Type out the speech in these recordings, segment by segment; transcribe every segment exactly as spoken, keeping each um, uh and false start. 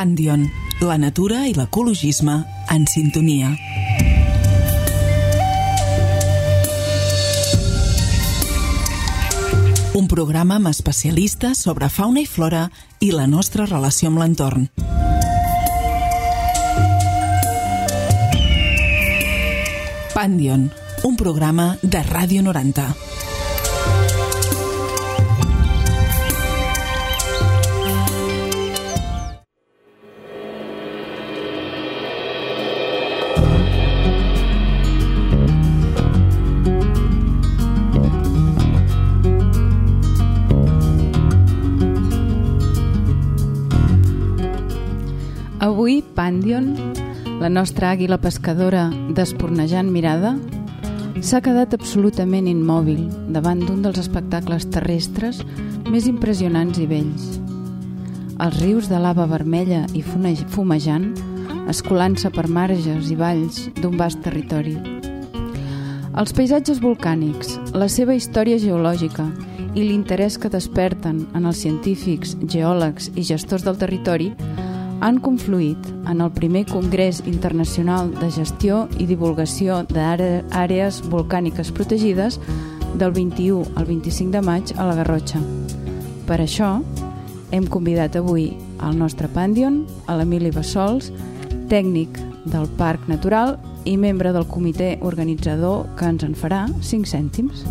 Pandion, la natura i l'ecologisme en sintonia. Un programa amb especialistes sobre fauna i flora i la nostra relació amb l'entorn. Pandion, un programa de Ràdio noranta. Avui, Pandion, la nostra àguila pescadora d'espornejant mirada, s'ha quedat absolutament immòbil davant d'un dels espectacles terrestres més impressionants i bells. Els rius de lava vermella i fumejant, escolant-se per marges i valls d'un vast territori. Els paisatges volcànics, la seva història geològica i l'interès que desperten en els científics, geòlegs i gestors del territori han confluït en el primer Congrés Internacional de Gestió i Divulgació d'Àrees Volcàniques Protegides del vint-i-u al vint-i-cinc de maig a la Garrotxa. Per això, hem convidat avui al nostre Pandion a l'Emili Bassols, tècnic del Parc Natural i membre del comitè organitzador que ens en farà cinc cèntims.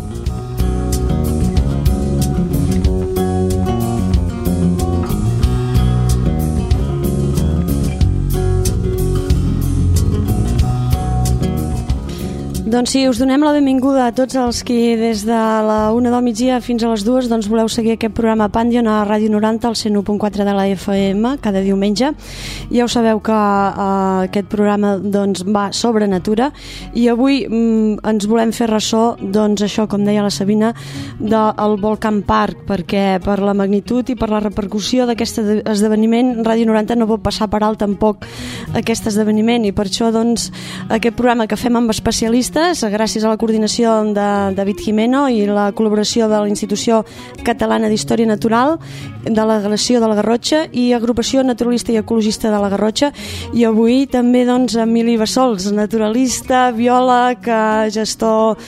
Doncs sí, us donem la benvinguda a tots els que des de la una del migdia fins a les dues doncs voleu seguir aquest programa Pandion a Ràdio noranta, al cent u punt quatre de la F M, cada diumenge. Ja ho sabeu que uh, aquest programa doncs, va sobre natura i avui mm, ens volem fer ressò, doncs això, com deia la Sabina, del Volcan Park, perquè per la magnitud i per la repercussió d'aquest esdeveniment, Ràdio noranta no pot passar per alt tampoc aquest esdeveniment, i per això doncs, aquest programa que fem amb especialistes, gràcies a la coordinació de David Jimeno i la col·laboració de la Institució Catalana d'Història Natural, de la Delegació de la Garrotxa i Agrupació Naturalista i Ecologista de la Garrotxa, i avui també doncs Emili Bassols, naturalista, biòleg, gestor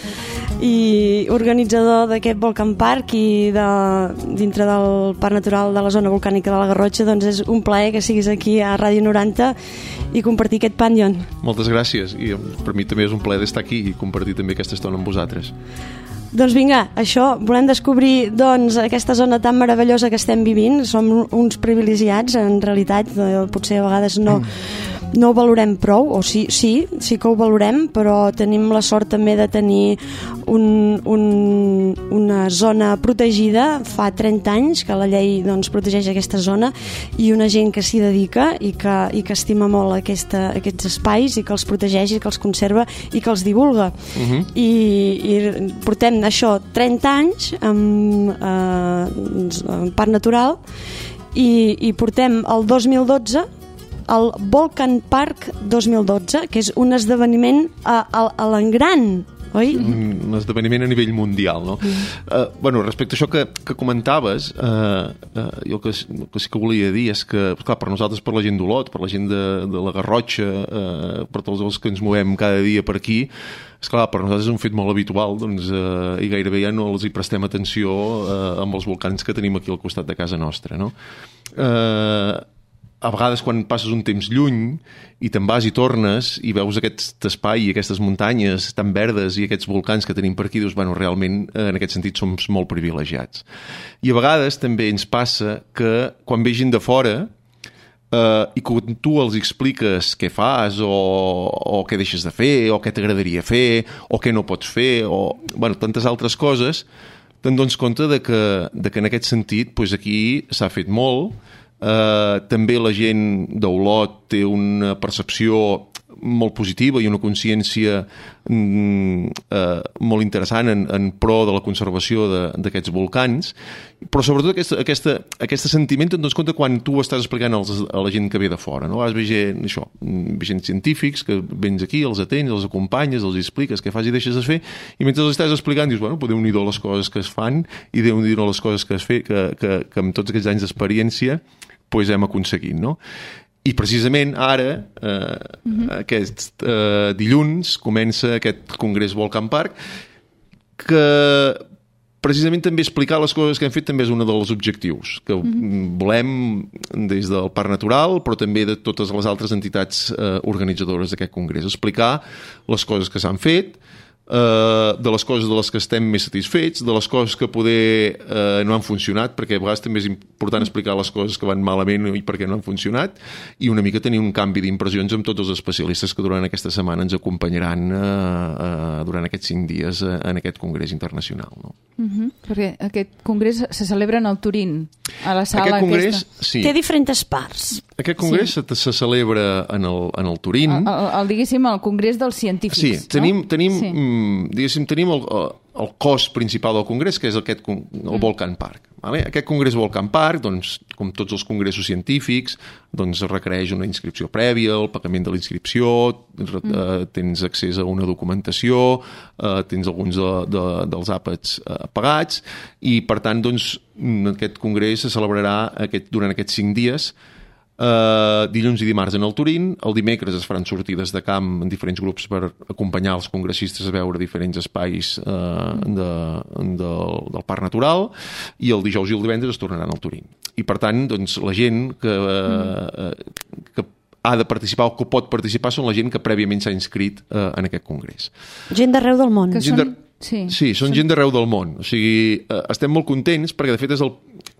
i organitzador d'aquest Volcan Park i de, dintre del Parc Natural de la Zona Volcànica de la Garrotxa. Doncs és un plaer que siguis aquí a Ràdio noranta i compartir aquest Pandion. Moltes gràcies, i per mi també és un plaer d'estar aquí i compartir també aquesta estona amb vosaltres. Doncs vinga, això, volem descobrir doncs, aquesta zona tan meravellosa que estem vivint. Som uns privilegiats, en realitat, potser a vegades no, no ho valorem prou, o sí, sí, sí que ho valorem, però tenim la sort també de tenir un, un, una zona protegida fa trenta anys, que la llei doncs, protegeix aquesta zona, i una gent que s'hi dedica i que, i que estima molt aquesta, aquests espais i que els protegeix i que els conserva i que els divulga. Uh-huh. I, i portem això trenta anys amb eh, Parc Natural i, i portem el dos mil dotze el Volcan Park dos mil dotze, que és un esdeveniment a, a, a l'engran, oi? Un esdeveniment a nivell mundial, no? Mm. Uh, bueno, respecte a això que, que comentaves, uh, uh, jo el que, el que sí que volia dir és que, clar, per nosaltres, per la gent d'Olot, per la gent de, de la Garrotxa, uh, per tots els que ens movem cada dia per aquí, esclar, per nosaltres és un fet molt habitual, doncs, uh, i gairebé ja no els hi prestem atenció uh, amb els volcans que tenim aquí al costat de casa nostra, no? Uh, a vegades quan passes un temps lluny i te'n vas i tornes i veus aquest espai i aquestes muntanyes tan verdes i aquests volcans que tenim per aquí, dius, bueno, realment en aquest sentit som molt privilegiats. I a vegades també ens passa que quan ve gent de fora uh, i quan tu els expliques què fas o, o què deixes de fer o què t'agradaria fer o què no pots fer o bueno, tantes altres coses, te'n dones compte de que, de que en aquest sentit pues aquí s'ha fet molt. Uh, també la gent d'Olot té una percepció molt positiva i una consciència mm, uh, molt interessant en, en pro de la conservació d'aquests volcans, però sobretot aquesta, aquesta, aquest sentiment te'n dones compte quan tu estàs explicant als, a la gent que ve de fora, no? Vas veient això, veient científics que vens aquí, els atens, els acompanyes, els expliques què fas i deixes de fer, i mentre els estàs explicant dius, bueno, Déu-n'hi-do les coses que es fan i Déu-n'hi-do les coses que es fe, que, que, que amb tots aquests anys d'experiència pues hem aconseguit, no? I precisament ara, eh, mm-hmm. aquest eh, dilluns, comença aquest Congrés Volcan Park, que precisament també explicar les coses que hem fet també és un dels objectius, que mm-hmm. volem des del Parc Natural, però també de totes les altres entitats eh, organitzadores d'aquest Congrés. Explicar les coses que s'han fet, Uh, de les coses de les que estem més satisfets, de les coses que poder uh, no han funcionat, perquè a vegades també és important explicar les coses que van malament i per què no han funcionat, i una mica tenir un canvi d'impressions amb tots els especialistes que durant aquesta setmana ens acompanyaran uh, uh, durant aquests cinc dies uh, en aquest Congrés Internacional. No? Uh-huh. Perquè aquest Congrés se celebra en el Turín, a la sala aquest congrés, aquesta. Sí. Té diferents parts. Aquest congrés sí. se, se celebra en el, en el Turín. El, el, el, diguéssim, el Congrés dels Científics. Sí, tenim, no? tenim, sí. diguéssim, tenim el, el cos principal del congrés, que és aquest, el Volcan Park. Vale? Aquest congrés Volcan Park, doncs, com tots els congressos científics, doncs requereix una inscripció prèvia, el pagament de la inscripció, mm. eh, tens accés a una documentació, eh, tens alguns de, de, dels àpats eh, pagats, i per tant, doncs, aquest congrés se celebrarà aquest, durant aquests cinc dies, Uh, dilluns i dimarts en el Turín. El dimecres es faran sortides de camp en diferents grups per acompanyar els congressistes a veure diferents espais uh, de, de, del Parc Natural, i el dijous i el divendres es tornaran al Turín. I per tant, doncs, la gent que, uh, que ha de participar o que pot participar són la gent que prèviament s'ha inscrit uh, en aquest congrés. Gent d'arreu del món. Que gent són... de... Sí, sí, són gent d'arreu del món. O sigui, eh, estem molt contents perquè, de fet, és el,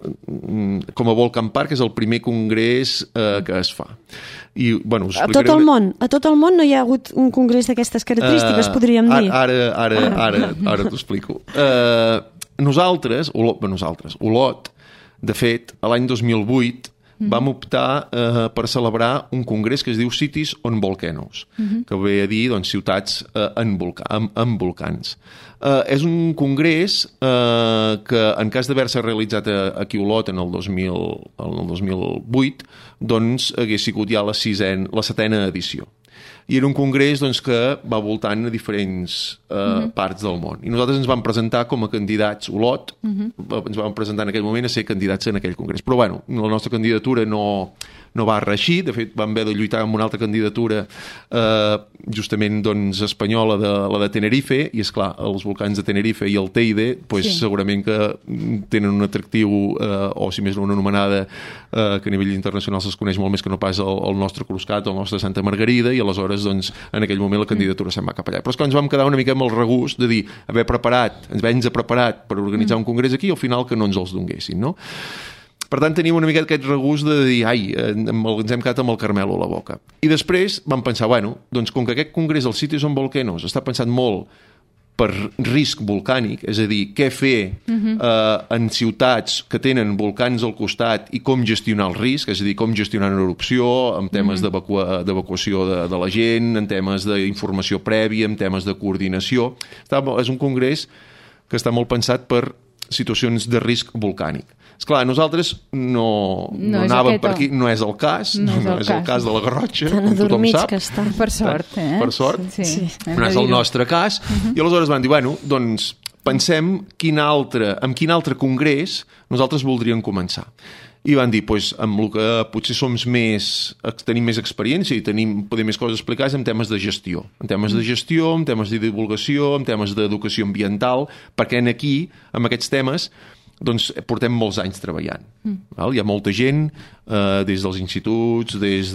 com a Volcan Park, és el primer congrés eh, que es fa. I, bueno, us a tot el una... món, a tot el món no hi ha hagut un congrés d'aquestes característiques, uh, podríem dir. Ara, ara, ara, ara, ara t'ho explico. Uh, nosaltres, Olot, nosaltres, Olot, de fet, l'any dos mil vuit, Mm-hmm. vam optar eh, per celebrar un congrés que es diu Cities on Volcanoes, mm-hmm. que ve a dir, doncs, ciutats eh, en, volca, en, en volcans. Eh, és un congrés eh, que, en cas d'haver-se realitzat a, aquí a Olot en el dos mil, en el dos mil vuit, doncs hagués sigut ja la, sisena, la setena edició. I era un congrés, doncs, que va voltant a diferents eh, mm-hmm. parts del món. I nosaltres ens vam presentar com a candidats, Olot, mm-hmm. ens vam presentar en aquell moment a ser candidats en aquell congrés. Però, bueno, la nostra candidatura no, no va reeixir. De fet, vam haver de lluitar amb una altra candidatura eh, justament, doncs, espanyola, de, la de Tenerife, i, esclar, els volcans de Tenerife i el Teide, pues, sí. segurament que tenen un atractiu, eh, o si més no una anomenada, eh, que a nivell internacional se'ls coneix molt més que no pas el, el nostre Cruscat o el nostre Santa Margarida, i aleshores, doncs, en aquell moment la candidatura se'n va cap allà. Però és que ens vam quedar una mica amb el regust de dir, haver preparat, ens vam preparat per organitzar un congrés aquí, i al final que no ens els donguessin, no? Per tant, tenim una mica aquest regust de dir, ai, ens hem quedat amb el Carmelo a la boca. I després vam pensar, bueno, doncs com que aquest congrés, el Cities on Volcanoes, està pensat molt per risc volcànic, és a dir, què fer uh-huh. eh, en ciutats que tenen volcans al costat i com gestionar el risc, és a dir, com gestionar una erupció, en temes uh-huh. d'evacua, d'evacuació de, de la gent, en temes d'informació prèvia, en temes de coordinació. Està, és un congrés que està molt pensat per situacions de risc volcànic. Esclar, nosaltres no, no, no anàvem per aquí, no és el cas, no és el, no és el cas. cas de la Garrotxa, com tothom sap. Que està. Per sort, eh? Per sort, sí, sí. no és el nostre cas, uh-huh. i aleshores van dir, bueno, doncs pensem quin altre, amb quin altre congrés nosaltres voldríem començar. I van dir, doncs, amb el que potser som més, tenim més experiència i tenim poder més coses a explicar és en temes de gestió. En temes de gestió, en temes de divulgació, en temes d'educació ambiental, perquè en aquí, amb aquests temes, doncs portem molts anys treballant. Mm. Val? Hi ha molta gent, eh, des dels instituts, des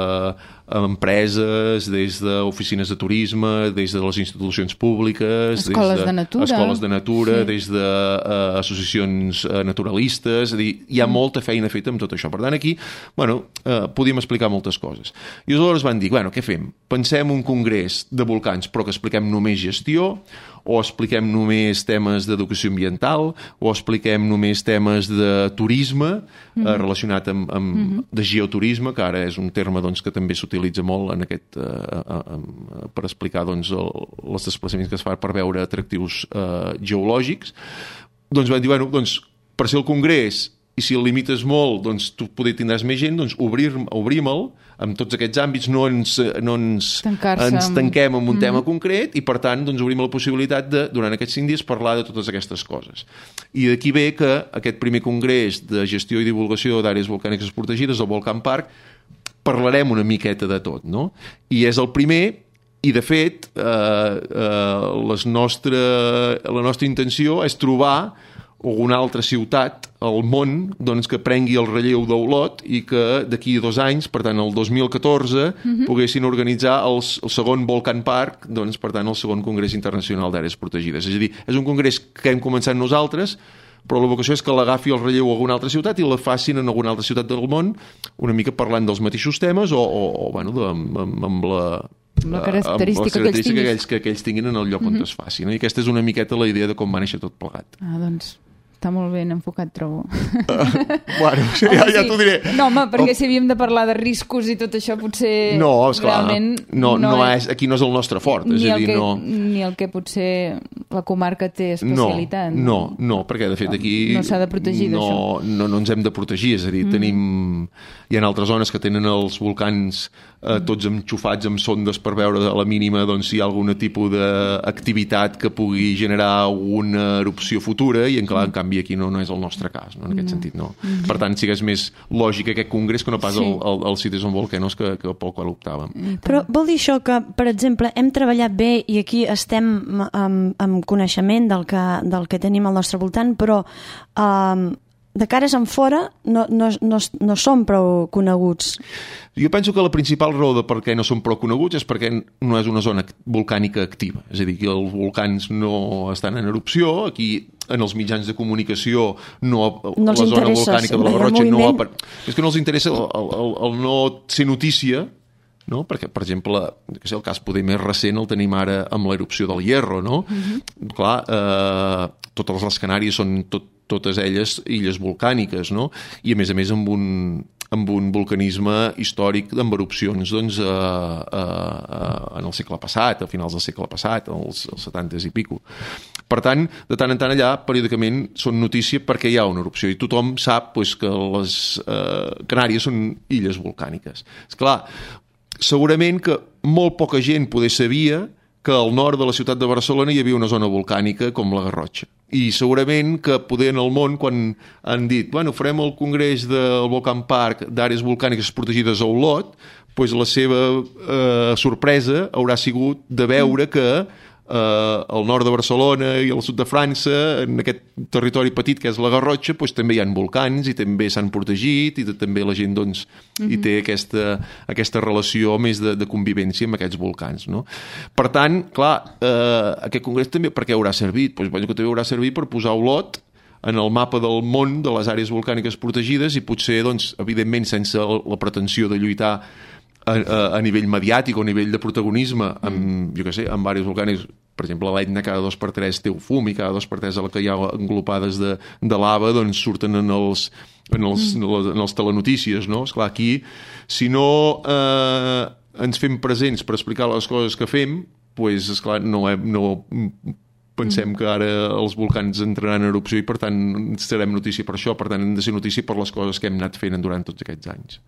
d'empreses, de, des d'oficines de turisme, des de les institucions públiques, escoles des de, de natura, escoles de natura sí. des d'associacions eh, naturalistes, és a dir, hi ha mm. molta feina feta amb tot això. Per tant, aquí, bueno, eh, podíem explicar moltes coses. I aleshores van dir, bueno, què fem? Pensem un congrés de volcans, però que expliquem només gestió, o expliquem només temes d'educació ambiental, o expliquem només temes de turisme, mm-hmm. eh, relacionat amb, amb mm-hmm. de geoturisme, que ara és un terme, doncs, que també s'utilitza molt en aquest, eh, eh, per explicar, doncs, el, els desplaçaments que es fa per veure atractius eh, geològics. Doncs van dir, bueno, doncs, per ser el congrés, i si el limites molt, doncs tu poder tindràs més gent, doncs obrir, obrim-el amb tots aquests àmbits, no ens, no ens, ens tanquem en un mm-hmm. tema concret, i per tant doncs, obrim la possibilitat de, durant aquests cinc dies, parlar de totes aquestes coses. I d'aquí ve que aquest primer congrés de gestió i divulgació d'àrees volcàniques protegides, el Volcan Park, parlarem una miqueta de tot, no? I és el primer, i de fet eh, eh, les nostre, la nostra intenció és trobar alguna altra ciutat al món doncs, que prengui el relleu d'Olot i que d'aquí a dos anys, per tant el dos mil catorze, uh-huh. poguessin organitzar el, el segon Volcan Park, doncs, per tant el segon Congrés Internacional d'Àrees Protegides. És a dir, és un congrés que hem començat nosaltres, però la vocació és que l'agafi el relleu a alguna altra ciutat i la facin en alguna altra ciutat del món, una mica parlant dels mateixos temes o, o, o bueno, de, amb, amb la... amb la característica, amb que, ells que, ells, que, que ells tinguin en el lloc on uh-huh. es faci. No? I aquesta és una miqueta la idea de com va néixer tot plegat. Ah, doncs està molt ben enfocat, trobo. Uh, bueno, sí, ja, ja t'ho diré. No, home, perquè si havíem de parlar de riscos i tot això, potser no, esclar, realment... No, no, no és, aquí no és el nostre fort. Ni, és a dir, el que, no... ni el que potser la comarca té especialitat. No, no, no perquè de fet aquí... No s'ha de protegir no, d'això. No, no ens hem de protegir, és a dir, mm. tenim... Hi ha altres zones que tenen els volcans eh, tots enxufats amb sondes per veure a la mínima doncs, si hi ha algun tipus d'activitat que pugui generar una erupció futura i en, clar, en canvi aquí no, no és el nostre cas, no? En aquest no. sentit no. Mm. Per tant, sí que és més lògic aquest congrés que no pas sí. el, el, el Cities on Volcanoes que, que pel qual optàvem. Però vol dir això que, per exemple, hem treballat bé i aquí estem amb, amb coneixement del que, del que tenim al nostre voltant, però um, de cares en fora no, no, no, no som prou coneguts. Jo penso que la principal raó de per què no som prou coneguts és perquè no és una zona volcànica activa. És a dir, que els volcans no estan en erupció, aquí en els mitjans de comunicació no, no la zona volcànica de la Garrotxa no... És que no els interessa el, el, el no ser notícia, no? Perquè, per exemple, que sé, el cas poder més recent el tenim ara amb l'erupció del Hierro, no? Uh-huh. Clar, eh, totes les Canàries són tot, totes elles illes volcàniques, no? I a més a més amb un, amb un volcanisme històric amb erupcions doncs, eh, eh, en el segle passat, a finals del segle passat, als, als setanta i pico. Per tant, de tant en tant allà, periòdicament, són notícia perquè hi ha una erupció i tothom sap doncs, que les eh, Canàries són illes volcàniques. Esclar, segurament que molt poca gent poder sabia que al nord de la ciutat de Barcelona hi havia una zona volcànica com la Garrotxa. I segurament que poder en el món, quan han dit bueno, farem el congrés del Volcan Park d'àrees volcàniques protegides a Olot, doncs la seva eh, sorpresa haurà sigut de veure que Uh, al nord de Barcelona i al sud de França, en aquest territori petit que és la Garrotxa, doncs, també hi ha volcans i també s'han protegit i també la gent doncs, mm-hmm. hi té aquesta, aquesta relació més de, de convivència amb aquests volcans. No? Per tant, clar, uh, aquest congrés també per què haurà servit? Doncs, bueno, que també haurà servit per posar Olot en el mapa del món de les àrees volcàniques protegides i potser, doncs, evidentment, sense la pretensió de lluitar A, a, a nivell mediàtic o a nivell de protagonisme amb, jo què sé, amb àrees volcàniques, per exemple l'Etna cada dos per tres té un fum i cada dos per tres a la que hi ha englopades de, de lava doncs surten en els, en els, mm. en els telenotícies, no? Esclar, aquí si no eh, ens fem presents per explicar les coses que fem, doncs esclar, no, no pensem que ara els volcans entraran en erupció i per tant serem notícia per això, per tant hem de ser notícia per les coses que hem anat fent durant tots aquests anys.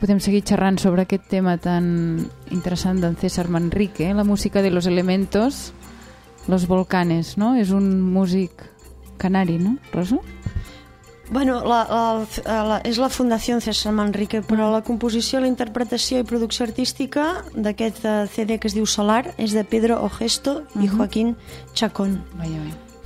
podem seguir xerrant sobre aquest tema tan interessant d'en César Manrique, la música de los elementos, los volcanes, no? És un músic canari, no, Rosa? Bueno, la, la, la, és la Fundació César Manrique, però la composició, la interpretació i producció artística d'aquest C D que es diu Solar és de Pedro Ogesto i uh-huh. Joaquín Chacón. Vaja,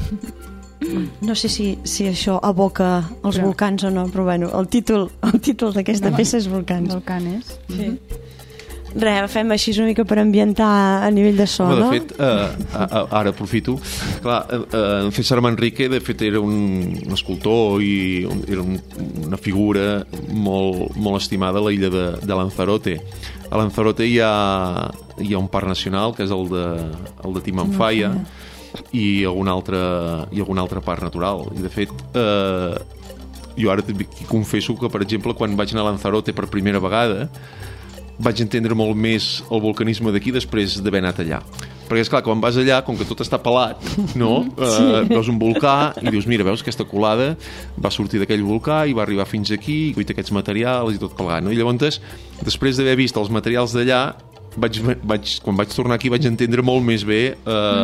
vaja. No sé si, si això evoca els però... volcans o no, però bueno, el títol, el títol d'aquesta no, peça és Volcans. Volcanes. Sí. Uh-huh. Res, fem així una mica per ambientar a nivell de so, Home, no? De fet, eh, ara aprofito. Clar, eh, César Manrique, de fet, era un, un escultor i un, era un, una figura molt, molt estimada a l'illa de, de Lanzarote. A Lanzarote hi ha, hi ha un parc nacional, que és el de, el de Timanfaya, i algun altre, i algun altre parc natural. I, de fet, eh, jo ara confesso que, per exemple, quan vaig anar a Lanzarote per primera vegada, vaig entendre molt més el volcanisme d'aquí després d'haver anat allà. Perquè, esclar, quan vas allà, com que tot està pelat, no? Sí. Eh, veus un volcà i dius, mira, veus aquesta colada va sortir d'aquell volcà i va arribar fins aquí, i cuita aquests materials i tot plegat, no? I llavors, després d'haver vist els materials d'allà, vaig, vaig, quan vaig tornar aquí vaig entendre molt més bé eh,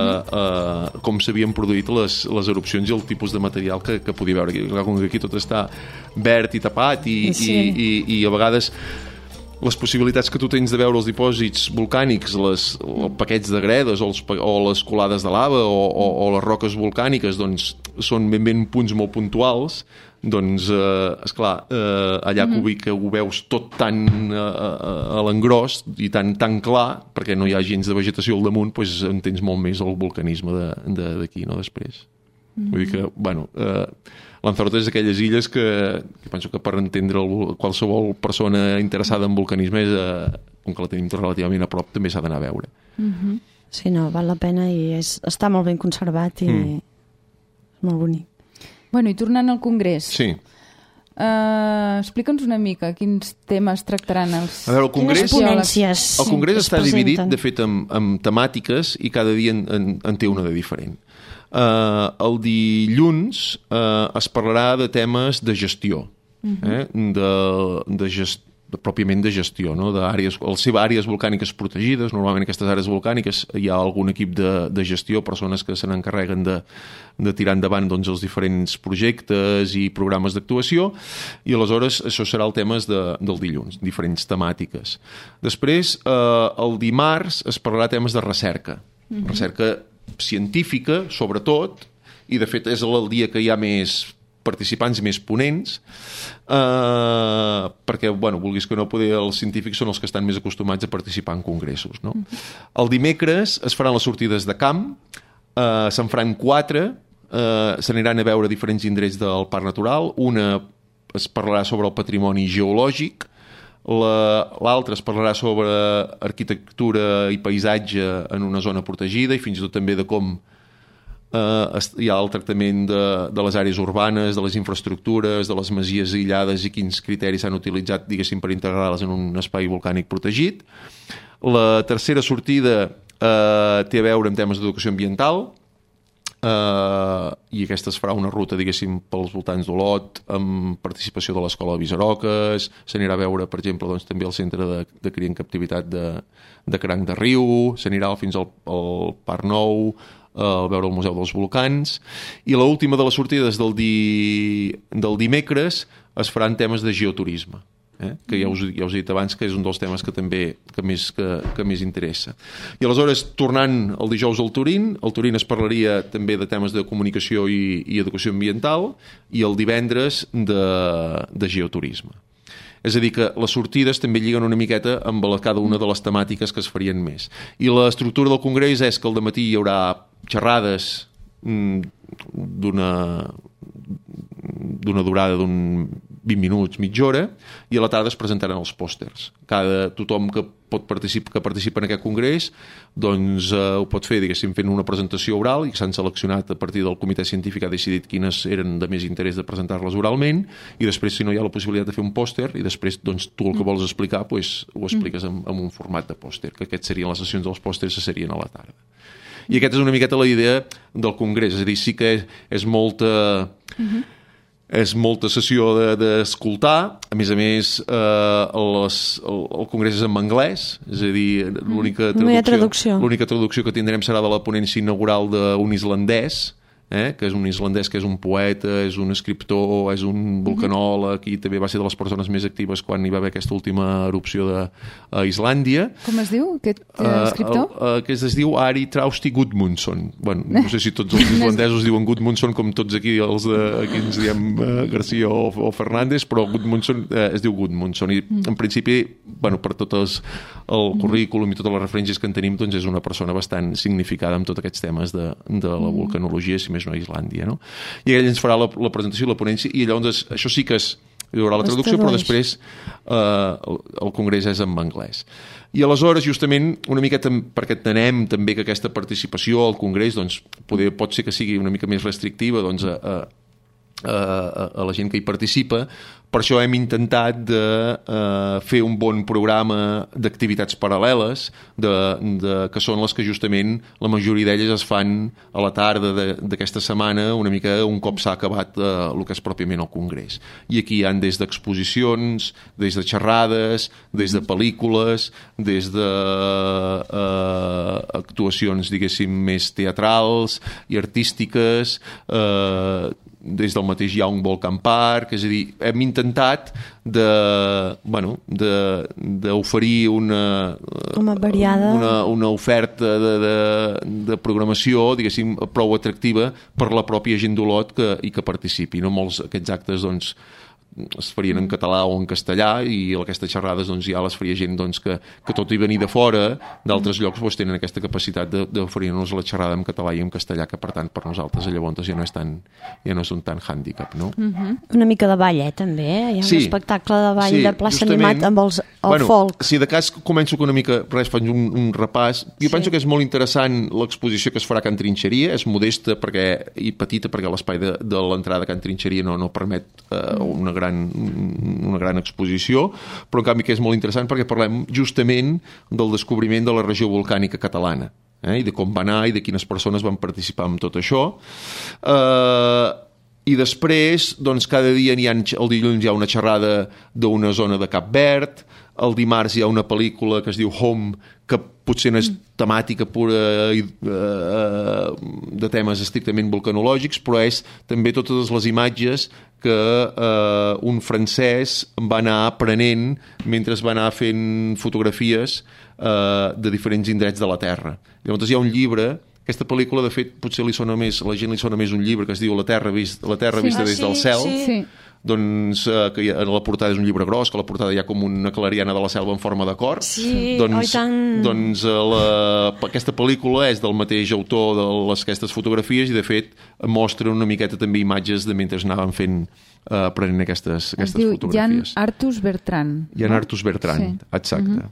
eh, com s'havien produït les, les erupcions i el tipus de material que, que podia veure aquí. Com que aquí tot està verd i tapat i, sí. i, i, i a vegades les possibilitats que tu tens de veure els dipòsits volcànics, les, els paquets de gredes o, els, o les colades de lava o, o, o les roques volcàniques, doncs són ben ben punts molt puntuals, doncs, eh, esclar, eh, allà mm-hmm. que, ho, que ho veus tot tan eh, a l'engròs i tan, tan clar, perquè no hi ha gens de vegetació al damunt, doncs entens molt més el volcanisme d'aquí, no?, després. Mm-hmm. Vull dir que, bueno... Eh, Lanzarote és d'aquelles illes que, que penso que per entendre el, qualsevol persona interessada en volcanisme és, eh, com que la tenim relativament a prop, també s'ha d'anar a veure. Mm-hmm. Sí, no, val la pena i és, està molt ben conservat i mm. molt bonic. Bueno, i tornant al Congrés. Sí. Uh, explica'ns una mica quins temes tractaran els... A veure, el Congrés, Quines ponències el Congrés es està presenten? dividit, de fet, en, en temàtiques i cada dia en, en, en té una de diferent. Uh, el dilluns uh, es parlarà de temes de gestió, uh-huh. eh? de, de gest, de, pròpiament de gestió, no? D'àrees, les seves àrees volcàniques protegides. Normalment aquestes àrees volcàniques hi ha algun equip de, de gestió, persones que se n'encarreguen de, de tirar endavant doncs, els diferents projectes i programes d'actuació, i aleshores això serà el tema de, del dilluns, diferents temàtiques. Després, uh, el dimarts es parlarà temes de recerca, uh-huh. recerca científica, sobretot, i de fet és el dia que hi ha més participants i més ponents, eh, perquè, bueno, vulguis que no, poder, els científics són els que estan més acostumats a participar en congressos, no? El dimecres es faran les sortides de camp, eh, se'n faran quatre, eh, s'aniran a veure diferents indrets del Parc Natural. Una es parlarà sobre el patrimoni geològic, l'altra es parlarà sobre arquitectura i paisatge en una zona protegida i fins i tot també de com eh, hi ha el tractament de, de les àrees urbanes, de les infraestructures, de les masies aïllades i quins criteris s'han utilitzat, diguéssim, per integrar-les en un espai volcànic protegit. La tercera sortida eh, té a veure amb temes d'educació ambiental, Uh, i aquesta es farà una ruta, diguéssim, pels voltants d'Olot, amb participació de l'Escola de Visaroques. S'anirà a veure, per exemple, doncs, també el centre de, de cria en captivitat de, de Cranc de Riu, s'anirà fins al, al Parc Nou, a veure el Museu dels Volcans, i l'última de les sortides del, di, del dimecres es faran temes de geoturisme. Eh? Que ja us, ja us he dit abans que és un dels temes que també que més, que, que més interessa. I aleshores, tornant el dijous al Turín, el Turín es parlaria també de temes de comunicació i, i educació ambiental, i el divendres de, de geoturisme. És a dir, que les sortides també lliguen una miqueta amb la, cada una de les temàtiques que es farien més. I l'estructura del congrés és que al dematí hi haurà xerrades mm, d'una d'una durada d'un vint minuts, mitja hora, i a la tarda es presentaran els pòsters. Cada, tothom que pot participar, que participa en aquest congrés, doncs eh, ho pot fer, diguéssim, fent una presentació oral, i s'han seleccionat a partir del comitè científic, ha decidit quines eren de més interès de presentar-les oralment, i després, si no hi ha la possibilitat de fer un pòster, i després, doncs, tu el que vols explicar, doncs, ho expliques en, en un format de pòster, que aquests serien les sessions dels pòsters, se serien a la tarda. I aquesta és una miqueta la idea del congrés, és a dir, sí que és, és molta... Uh-huh. és molta sessió d'escoltar, de, a més a més eh, les, el, el congrés és en anglès, és a dir, l'única traducció, no hi ha traducció. l'única traducció que tindrem serà de la ponència inaugural d'un islandès, eh, que és un islandès que és un poeta, és un escriptor, és un vulcanòleg i també va ser de les persones més actives quan hi va haver aquesta última erupció de, a Islàndia. Com es diu, aquest uh, escriptor? Uh, uh, que es diu Ari Trausti Gudmundsson. Bueno, no sé si tots els islandesos diuen Gudmundsson com tots aquí, els de, aquí ens diem uh, Garcia o, o Fernández, però Gudmundsson uh, es diu Gudmundsson i mm. en principi, bueno, per tot els, el mm. currículum i totes les referències que en tenim, doncs és una persona bastant significada amb tots aquests temes de, de la vulcanologia, si més no a Islàndia, no? I ell ens farà la, la presentació i la ponència i llavors això sí que és, hi haurà la traducció, però després eh, el, el congrés és en anglès. I aleshores, justament, una miqueta perquè entenem també que aquesta participació al congrés doncs, poder, pot ser que sigui una mica més restrictiva doncs, a, a, a, a la gent que hi participa. Per això hem intentat de uh, fer un bon programa d'activitats paral·leles, de, de, que són les que justament la majoria d'elles es fan a la tarda d'aquesta setmana, una mica un cop s'ha acabat uh, el que és pròpiament el congrés. I aquí hi ha des d'exposicions, des de xerrades, des de pel·lícules, des de uh, actuacions, diguéssim, més teatrals i artístiques, uh, des del mateix Young Volcan Park, és a dir, hem intentat de, bueno, de, d'oferir una, una variada, una, una oferta de, de, de programació, diguéssim, prou atractiva per la pròpia gent d'Olot que, i que participi. No? Molts aquests actes, doncs, es farien en català o en castellà i aquestes xerrades doncs, ja les faria gent doncs, que, que tot i venir de fora d'altres llocs doncs, tenen aquesta capacitat d'oferir-nos la xerrada en català i en castellà que per tant per nosaltres llavors ja no és, tan, ja no és un tant hàndicap, no? Uh-huh. Una mica de ball, eh, també? Hi ha un sí, espectacle de ball sí, de plaça animat amb els, el bueno, folk. Si de cas començo que una mica, res, faig un, un repàs. Jo sí. penso que és molt interessant l'exposició que es farà a Can Trinxeria, és modesta perquè, i petita perquè l'espai de, de l'entrada a Can Trinxeria no, no permet eh, una gran una gran exposició, però en canvi que és molt interessant perquè parlem justament del descobriment de la regió volcànica catalana, eh? I de com va anar i de quines persones van participar en tot això. Eh, i després, doncs cada dia hi ha, el dilluns hi ha una xerrada d'una zona de Cap Verd, el dimarts hi ha una pel·lícula que es diu Home, que potser no és temàtica pura eh, de temes estrictament vulcanològics, però és també totes les imatges que eh, un francès va anar aprenent mentre va anar fent fotografies eh, de diferents indrets de la Terra. Llavors hi ha un llibre. Aquesta pel·lícula, de fet, potser li sona més, a la gent li sona més un llibre que es diu La Terra, vist, la terra sí. vista ah, des sí, del cel. Sí. Sí. Doncs eh, que a la portada és un llibre gros, que a la portada hi ha com una clariana de la selva en forma de cor. Sí, doncs, oi tant. Doncs la, aquesta pel·lícula és del mateix autor de les, aquestes fotografies i de fet mostra una miqueta també imatges de mentre anaven fent eh, prenent aquestes, aquestes diu fotografies. Jan Arthus Bertrand. Jan no? Arthus Bertrand, sí. Exacte. Uh-huh.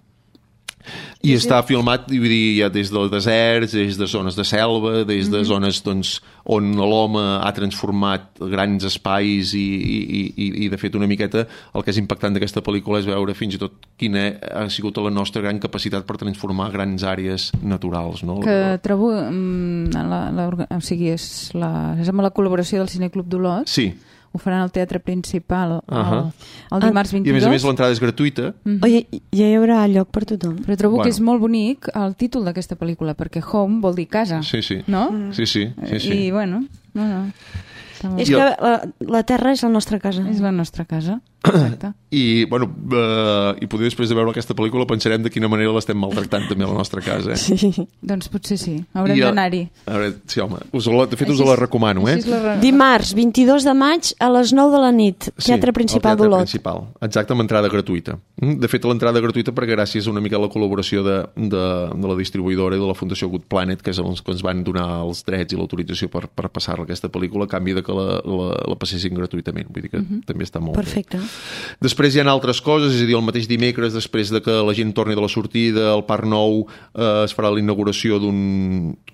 I sí, està sí. filmat, vull dir, ja des dels deserts, des de zones de selva, des de mm-hmm. zones doncs, on l'home ha transformat grans espais i, i, i, i de fet una miqueta el que és impactant d'aquesta pel·lícula és veure fins i tot quina ha sigut la nostra gran capacitat per transformar grans àrees naturals. No? Que trobo, la, la, o sigui, és, la, és amb la col·laboració del Cineclub d'Olot. Sí. Ho faran al Teatre Principal el, uh-huh. el dimarts vint-i-dos. I a més a més l'entrada és gratuïta. Mm-hmm. Oye, ja hi haurà lloc per tothom. Però trobo bueno. que és molt bonic el títol d'aquesta pel·lícula, perquè home vol dir casa. Sí, sí. No? Mm. Sí, sí, sí, sí. I bueno, no, no. És que la, la Terra és la nostra casa. És la nostra casa, exacte. I, bueno, uh, i poder després de veure aquesta pel·lícula pensarem de quina manera l'estem maltractant també a la nostra casa. Eh? Sí. Doncs potser sí, haurem I, d'anar-hi. A veure, sí, home, us la, de fet us la recomano, eh? La... Dimarts, vint-i-dos de maig, a les nou de la nit, Teatre sí, Principal d'Olot. d'Olot. Principal, exacte, amb entrada gratuïta. De fet, l'entrada gratuïta perquè gràcies a una mica a la col·laboració de, de, de la distribuïdora i de la Fundació Good Planet, que és els que ens van donar els drets i l'autorització per, per passar-la aquesta pel·lícula, a canvi de que la, la, la passessin gratuïtament. Vull dir que uh-huh. també està molt Perfecte. bé. Després hi ha altres coses, és a dir, el mateix dimecres, després de que la gent torni de la sortida, al Parc Nou eh, es farà la inauguració d'un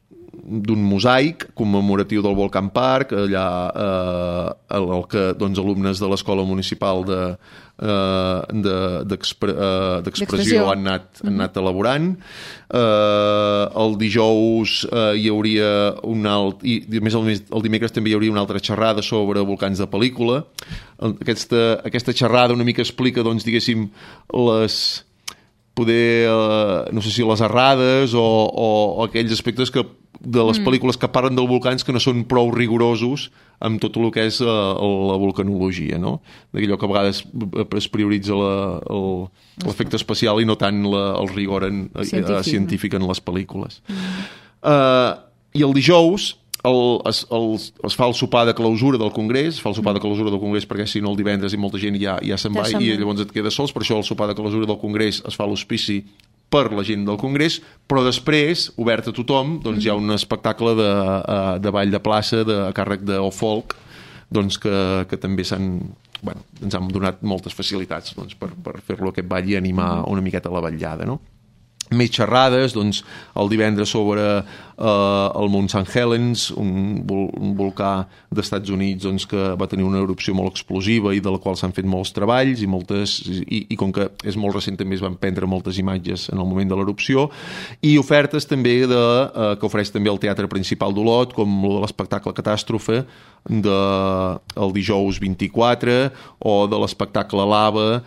d'un mosaic commemoratiu del Volcan Park, allà eh, el, el que doncs, alumnes de l'escola municipal de, eh, de, d'expre, eh, d'expressió han anat, han anat elaborant. Eh, el dijous eh, hi hauria un alt, i a més el, el dimecres també hi hauria una altra xerrada sobre volcans de pel·lícula. Aquesta, aquesta xerrada una mica explica, doncs, diguéssim, les poder, eh, no sé si les errades o, o, o aquells aspectes que, de les mm. pel·lícules que parlen dels volcans que no són prou rigorosos amb tot el que és uh, la vulcanologia, no? D'allò que a vegades es prioritza l'efecte especial i no tant la, el rigor en, científic, uh, científic en les pel·lícules. Mm. Uh, I el dijous el, es, el, es fa el sopar de clausura del Congrés, es fa el sopar de clausura del Congrés perquè si no el divendres i molta gent ja, ja se'n va ja i llavors et queda sols, per això el sopar de clausura del Congrés es fa a l'hospici per la gent del Congrés, però després, obert a tothom, doncs hi ha un espectacle de, de ball de plaça de, a càrrec de O Folk, doncs que, que també s'han, bueno, ens han donat moltes facilitats doncs, per, per fer-lo aquest ball i animar una miqueta la vetllada, no? Més xerrades, doncs, el divendres sobre eh, el Mount Saint Helens, un, vol, un volcà d'Estats Units doncs, que va tenir una erupció molt explosiva i de la qual s'han fet molts treballs i, moltes, i, i com que és molt recent també es van prendre moltes imatges en el moment de l'erupció, i ofertes també de, eh, que ofereix també el Teatre Principal d'Olot, com l'espectacle Catàstrofe de, el dijous vint-i-quatre o de l'espectacle Lava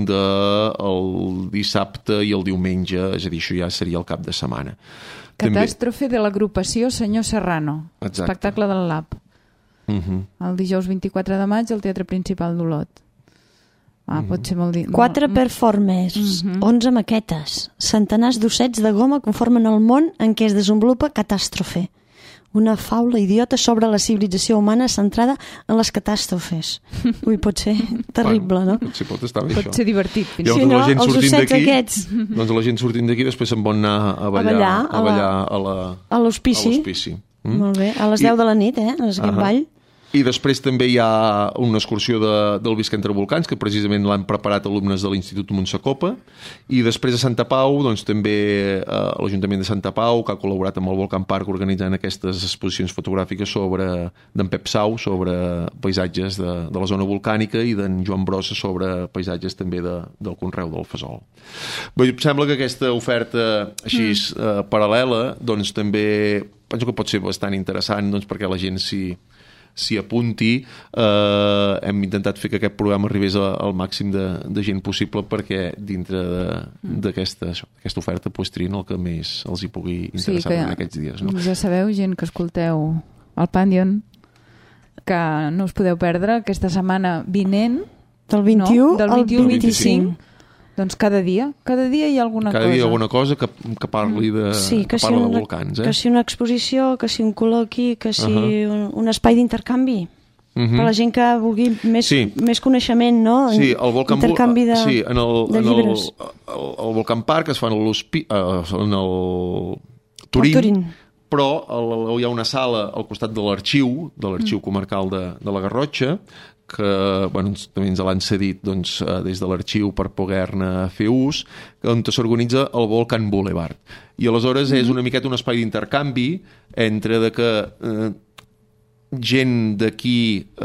del dissabte i el diumenge, és a dir, això ja seria el cap de setmana. Catàstrofe també de l'agrupació Senyor Serrano. Exacte. Espectacle del Lab. Uh-huh. El dijous vint-i-quatre de maig al Teatre Principal d'Olot. Ah, uh-huh. Pot ser molt... Di... Quatre performers, uh-huh. onze maquetes, centenars d'ossets de goma conformen el món en què es desenvolupa Catàstrofe. Una faula idiota sobre la civilització humana centrada en les catàstrofes. Ui, pot ser terrible, bueno, no? Potser pot estar bé, pot això. ser divertit. I sí, no? Els ossets aquests. Doncs la gent sortint d'aquí després se'n vol anar a ballar a, ballar, a, ballar a, la, a l'hospici. Mm? Molt bé, a les deu I, de la nit, eh? A aquest uh-huh. ball. I després també hi ha una excursió de, del Visc entre volcans, que precisament l'han preparat alumnes de l'Institut Montsacopa, i després a Santa Pau, doncs també eh, l'Ajuntament de Santa Pau, que ha col·laborat amb el Volcan Park organitzant aquestes exposicions fotogràfiques sobre d'en Pep Sau, sobre paisatges de, de la zona volcànica, i d'en Joan Brossa sobre paisatges també de, del conreu del fesol. Bé, em sembla que aquesta oferta així mm. eh, paral·lela, doncs també penso que pot ser bastant interessant, doncs perquè la gent s'hi s'hi apunti. Eh, hem intentat fer que aquest programa arribés al màxim de, de gent possible perquè dintre d'aquesta aquesta oferta pues, trin el que més els hi pugui interessar sí, en aquests dies. No? Ja sabeu, gent que escolteu el Pandion, que no us podeu perdre aquesta setmana vinent del vint-i-u, no? del vint-i-u al vint-i-cinc. Doncs cada dia, cada dia hi ha alguna cada cosa. Cada dia alguna cosa que, que parli de, sí, que, que parla si una, de volcans. Eh? Que si una exposició, que si un col·loqui, que si uh-huh. un, un espai d'intercanvi. Uh-huh. Per la gent que vulgui més, sí. més coneixement, no? Sí, el Volcan, intercanvi de, sí, en el, de en llibres. El, el, el Volcan Park es fa en, en el Turín, el Turín. Però el, hi ha una sala al costat de l'arxiu, de l'arxiu mm. comarcal de, de la Garrotxa, que bueno, també ens l'han cedit doncs, des de l'arxiu per poder-ne fer ús, on s'organitza el Volcan Boulevard. I aleshores mm-hmm. és una miqueta un espai d'intercanvi entre de que eh, gent d'aquí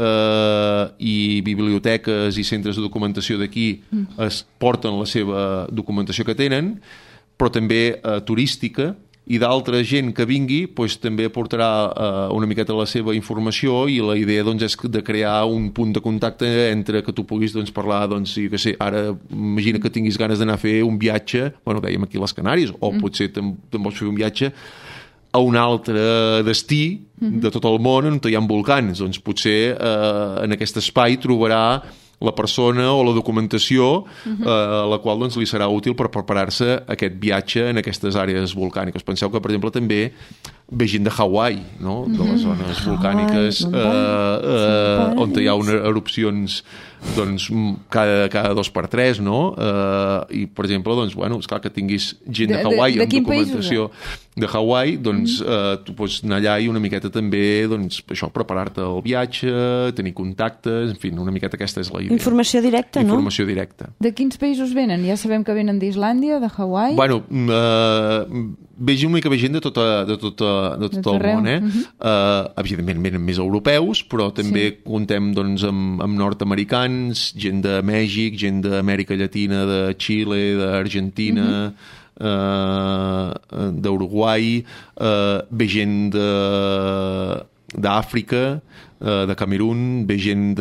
eh, i biblioteques i centres de documentació d'aquí mm. es porten la seva documentació que tenen, però també eh, turística, i d'altra gent que vingui doncs, també aportarà uh, una miqueta la seva informació, i la idea doncs, és de crear un punt de contacte entre que tu puguis doncs, parlar, doncs, sí, que sé, ara imagina que tinguis ganes d'anar a fer un viatge, bueno, dèiem aquí a les Canàries, o mm. potser te'n te vols fer un viatge a un altre destí mm-hmm. de tot el món on hi ha volcans, doncs potser uh, en aquest espai trobarà la persona o la documentació uh-huh. eh, la qual doncs, li serà útil per preparar-se aquest viatge en aquestes àrees volcàniques. Penseu que, per exemple, també ve gent de Hawaii, no? De les zones uh-huh. volcàniques eh, eh, on hi ha unes erupcions doncs, cada, cada dos per tres, no? Eh, I, per exemple, doncs, bueno, esclar que tinguis gent de, de Hawaii de, de amb documentació país, de Hawaii, doncs uh-huh. eh, tu pots anar allà i una miqueta també doncs, això, preparar-te el viatge, tenir contactes, en fi, una miqueta aquesta és la idea. Informació directa, no? Informació directa. De quins països venen? Ja sabem que venen d'Islàndia, de Hawaii? Bueno, eh, ve una mica gent de, tota, de, tota, de tot el món, eh? Uh-huh. Uh, evidentment venen més europeus, però també sí. Contem doncs, amb, amb nord-americans, gent de Mèxic, gent d'Amèrica Llatina, de Xile, d'Argentina, uh-huh. uh, d'Uruguai, uh, ve gent de, d'Àfrica, uh, de Camerún, ve gent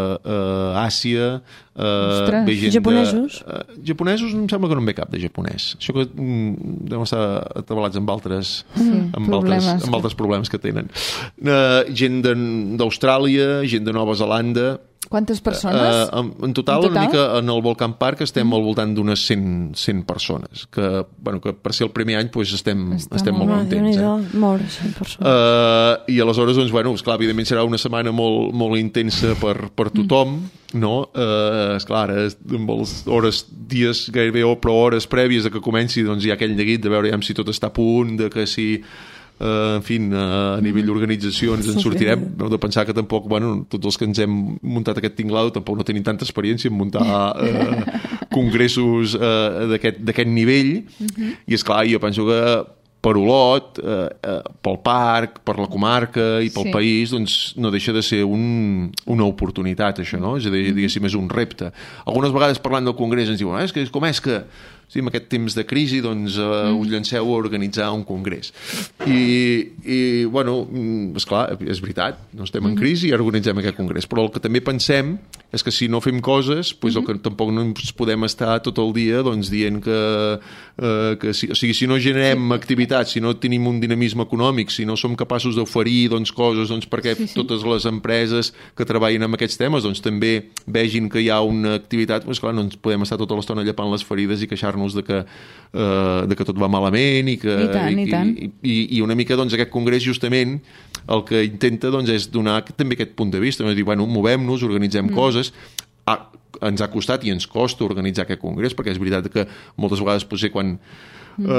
d'Àsia, uh, uh, ve gent japonesos? De, uh, japonesos em sembla que no en ve cap de japonès. Això que mm, deuen estar atabalats amb altres, sí, amb altres, amb altres problemes que tenen. Uh, gent d'Austràlia, gent de Nova Zelanda. Quantes persones? Uh, en, en, total, en total, una mica en el Volcán Park estem mm. al voltant d'unes cent, cent persones, que, bueno, que per ser el primer any pues, estem, estem molt, molt contents. Eh? Molt, cent persones. Uh, I aleshores, doncs, bueno, esclar, evidentment serà una setmana molt, molt intensa per, per tothom, mm. no? Uh, esclar, ara, amb les hores, dies gairebé o però hores prèvies de que comenci, doncs hi ha aquell neguit de veure ja si tot està a punt, de que si... Uh, en fi, uh, a nivell d'organització ens en sortirem, heu de pensar que tampoc, bueno, tots els que ens hem muntat aquest tinglado tampoc no tenim tanta experiència en muntar uh, congressos uh, d'aquest nivell, uh-huh. I esclar, jo penso que per Olot, eh, eh, pel parc, per la comarca i pel sí. País, doncs no deixa de ser un, una oportunitat, això, no? És a dir, diguéssim, és un repte. Algunes vegades parlant del congrés ens diuen, eh, és que com és que sí, en aquest temps de crisi doncs, eh, mm. us llanceu a organitzar un congrés. I, i bueno, esclar, és veritat, no estem mm. en crisi i organitzem aquest congrés, però el que també pensem és que si no fem coses, doncs mm-hmm. el que tampoc no ens podem estar tot el dia doncs, dient que, eh, que si, o sigui, si no generem activitats, si no tenim un dinamisme econòmic, si no som capaços d'oferir doncs, coses doncs, perquè sí, sí. totes les empreses que treballen amb aquests temes doncs, també vegin que hi ha una activitat, doncs, clar, no ens podem estar tota l'estona llepant les ferides i queixar-nos de que, uh, de que tot va malament i que I, tant, i, i, tant. i, i, i una mica doncs, aquest congrés justament el que intenta doncs, és donar també aquest punt de vista, no? Dir, bueno, movem-nos, organitzem mm. coses. Ah, ens ha costat i ens costa organitzar aquest congrés perquè és veritat que moltes vegades potser quan mm.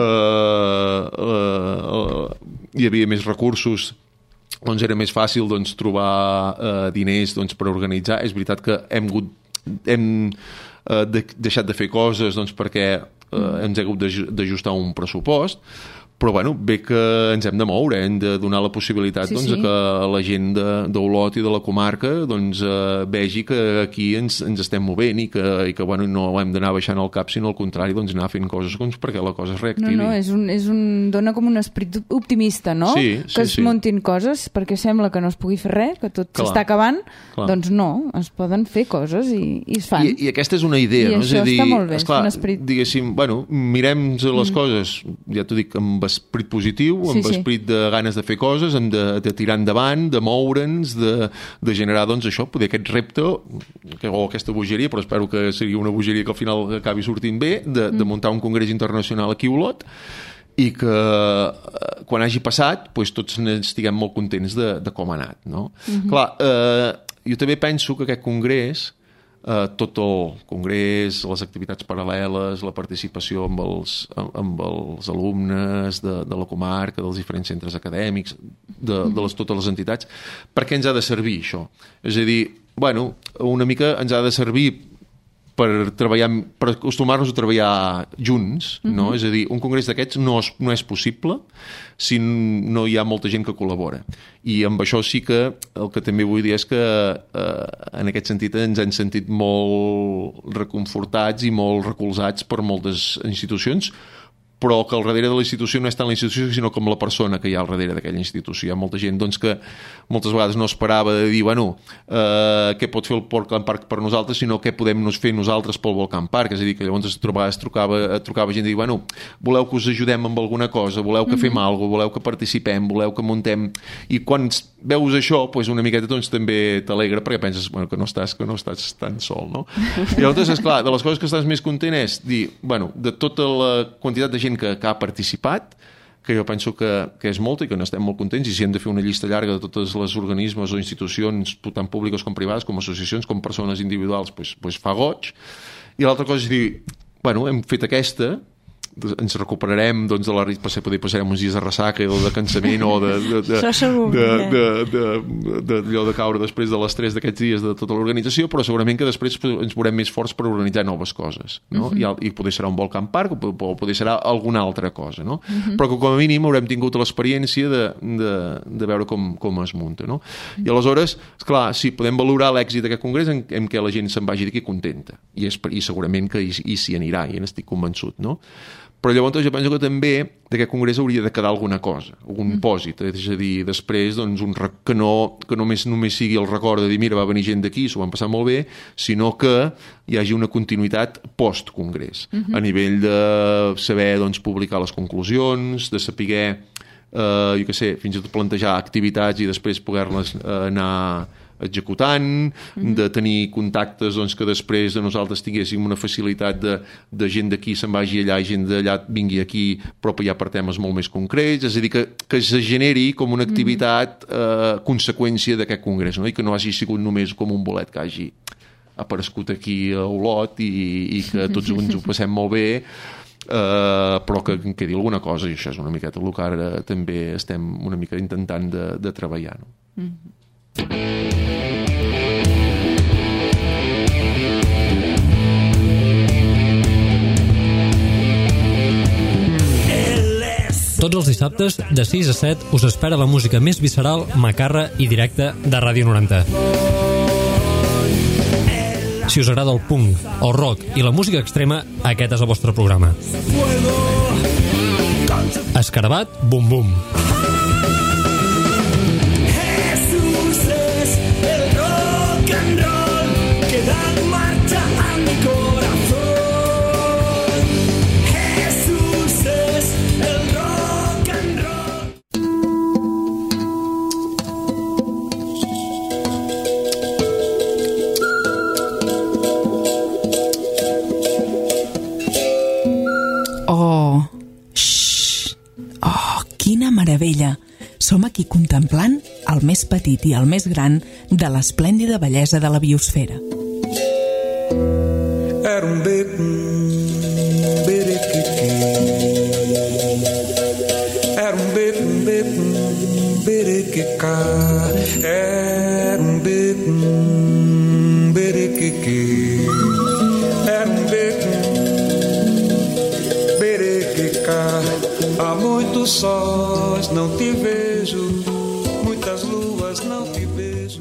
uh, uh, uh, hi havia més recursos doncs era més fàcil doncs, trobar uh, diners doncs, per organitzar. És veritat que hem hagut hem uh, de, deixat de fer coses doncs, perquè Uh, ens hem hagut d'ajustar un pressupost, però bueno, bé que ens hem de moure, hem de donar la possibilitat sí, doncs, sí. que la gent d'Olot i de la comarca doncs, uh, vegi que aquí ens, ens estem movent i que, i que bueno, no hem d'anar baixant el cap, sinó al contrari, doncs, anar fent coses doncs, perquè la cosa es reactivi. No, no, és un, és un, dona com un esperit optimista, no? Sí, sí, que es sí. muntin coses, perquè sembla que no es pugui fer res, que tot s'està acabant, clar. Doncs no, es poden fer coses i, i es fan. I, I aquesta és una idea, I no? això és a dir, està molt bé, esclar, és un esperit... diguéssim, bueno, mirem les mm. coses, ja t'ho dic, amb esperit positiu, amb sí, esperit sí. de ganes de fer coses, hem de, de tirar endavant, de moure'ns, de, de generar, doncs, això, poder aquest repte, que, o aquesta bogeria, però espero que sigui una bogeria que al final acabi sortint bé, de, mm. de muntar un congrés internacional aquí a Olot, i que eh, quan hagi passat doncs, tots estiguem molt contents de, de com ha anat. No? Mm-hmm. Clar, eh, jo també penso que aquest congrés, eh, tot el congrés, les activitats paral·leles, la participació amb els, amb els alumnes de, de la comarca, dels diferents centres acadèmics, de, de les, totes les entitats, per què ens ha de servir això? És a dir, bueno, una mica ens ha de servir per treballar, per acostumar-nos a treballar junts, no? Mm-hmm. És a dir, un congrés d'aquests no, és, no és possible si no hi ha molta gent que col·labora. I amb això sí que el que també vull dir és que eh, en aquest sentit ens hem sentit molt reconfortats i molt recolzats per moltes institucions, però que al darrere de la institució no és tant la institució sinó com la persona que hi ha al darrere d'aquella institució. Hi ha molta gent doncs, que moltes vegades no esperava de dir, bueno, eh, què pot fer el Volcán Park per nosaltres, sinó què podem nos fer nosaltres pel Volcán Park. És a dir, que llavors es trobava, es trucava, trucava gent i dir, bueno, voleu que us ajudem amb alguna cosa, voleu que mm-hmm. fem alguna cosa, voleu que participem, voleu que muntem... I quan veus això, doncs una miqueta doncs, també t'alegra perquè penses bueno, que, no estàs, que no estàs tan sol, no? I llavors, esclar, de les coses que estàs més content és dir, bueno, de tota la quantitat de gent que, que ha participat, que jo penso que, que és molta i que n'estem molt contents, i si hem de fer una llista llarga de totes les organismes o institucions, tant públiques com privades, com associacions, com persones individuals, doncs, doncs fa goig. I l'altra cosa és dir, bueno, hem fet aquesta, ens recuperarem doncs, de la potser poder passarem uns dies de ressaca o de cansament o de, de, de, Això segur, de, eh? de, de, de, de, de, de caure després de l'estrès d'aquests dies de tota l'organització, però segurament que després ens veurem més forts per organitzar noves coses, no? Uh-huh. I, i poder serà un volcant park o poder serà alguna altra cosa, no? Uh-huh. Però que com a mínim haurem tingut l'experiència de, de, de veure com, com es munta, no? Uh-huh. I aleshores, esclar, sí, podem valorar l'èxit d'aquest congrés en, en què la gent se'n vagi d'aquí contenta, i, és, i segurament que hi, hi s'hi anirà, i n'estic convençut, no? Però llavors jo penso que també d'aquest congrés hauria de quedar alguna cosa, algun mm. pòsit, és a dir, després doncs, un rec... que, no, que només només sigui el record de dir mira, va venir gent d'aquí, s'ho van passar molt bé, sinó que hi hagi una continuïtat post-congrés, mm-hmm. a nivell de saber doncs, publicar les conclusions, de saber, eh, jo què sé, fins i tot plantejar activitats i després poder-les eh, anar executant, mm-hmm. de tenir contactes doncs, que després de nosaltres tinguéssim una facilitat de, de gent d'aquí se'n vagi allà i gent d'allà vingui aquí, però ja per temes molt més concrets, és a dir, que, que es generi com una activitat eh, conseqüència d'aquest congrés, no? I que no hagi sigut només com un bolet que hagi aparegut aquí a Olot i, i que tots ens ho passem molt bé, eh, però que en quedi alguna cosa, i això és una miqueta el que ara també estem una mica intentant de, de treballar, no? Mm-hmm. Tots els dissabtes, de sis a set, us espera la música més visceral, macarra i directa de Ràdio noranta. Si us agrada el punk, el rock i la música extrema, aquest és el vostre programa. Escarabat, bum bum. Meravella. Som aquí contemplant el més petit i el més gran de l'esplèndida bellesa de la biosfera. Era un bec, un berequiqui. Era un bec, un bec, un berequica. Era un bec, un berequiqui. Era um beco, berequica. Há muitos sóis não te vejo, muitas luas não te vejo.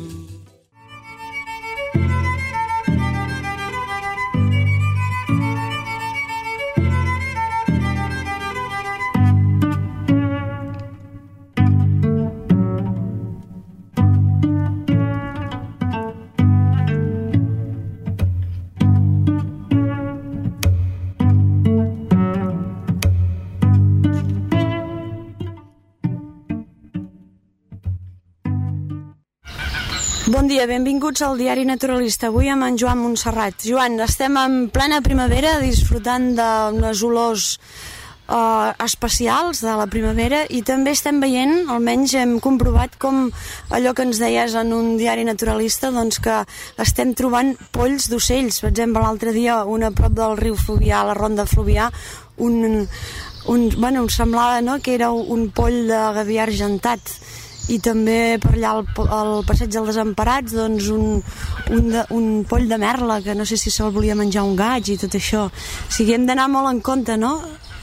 Bon dia, benvinguts al Diari Naturalista. Avui amb en Joan Montserrat. Joan, estem en plena primavera disfrutant d'unes olors eh, especials de la primavera i també estem veient, almenys hem comprovat com allò que ens deies en un Diari Naturalista, doncs que estem trobant polls d'ocells. Per exemple, l'altre dia, un a prop del riu Fluvià, a la Ronda Fluvià, un, un, bueno, em semblava, no?, que era un poll de gavià argentat. I també per allà al, al passeig dels Desemparats, doncs un, un, de, un poll de merla que no sé si se'l volia menjar un gaig i tot això. O sigui, hem d'anar molt en compte, no?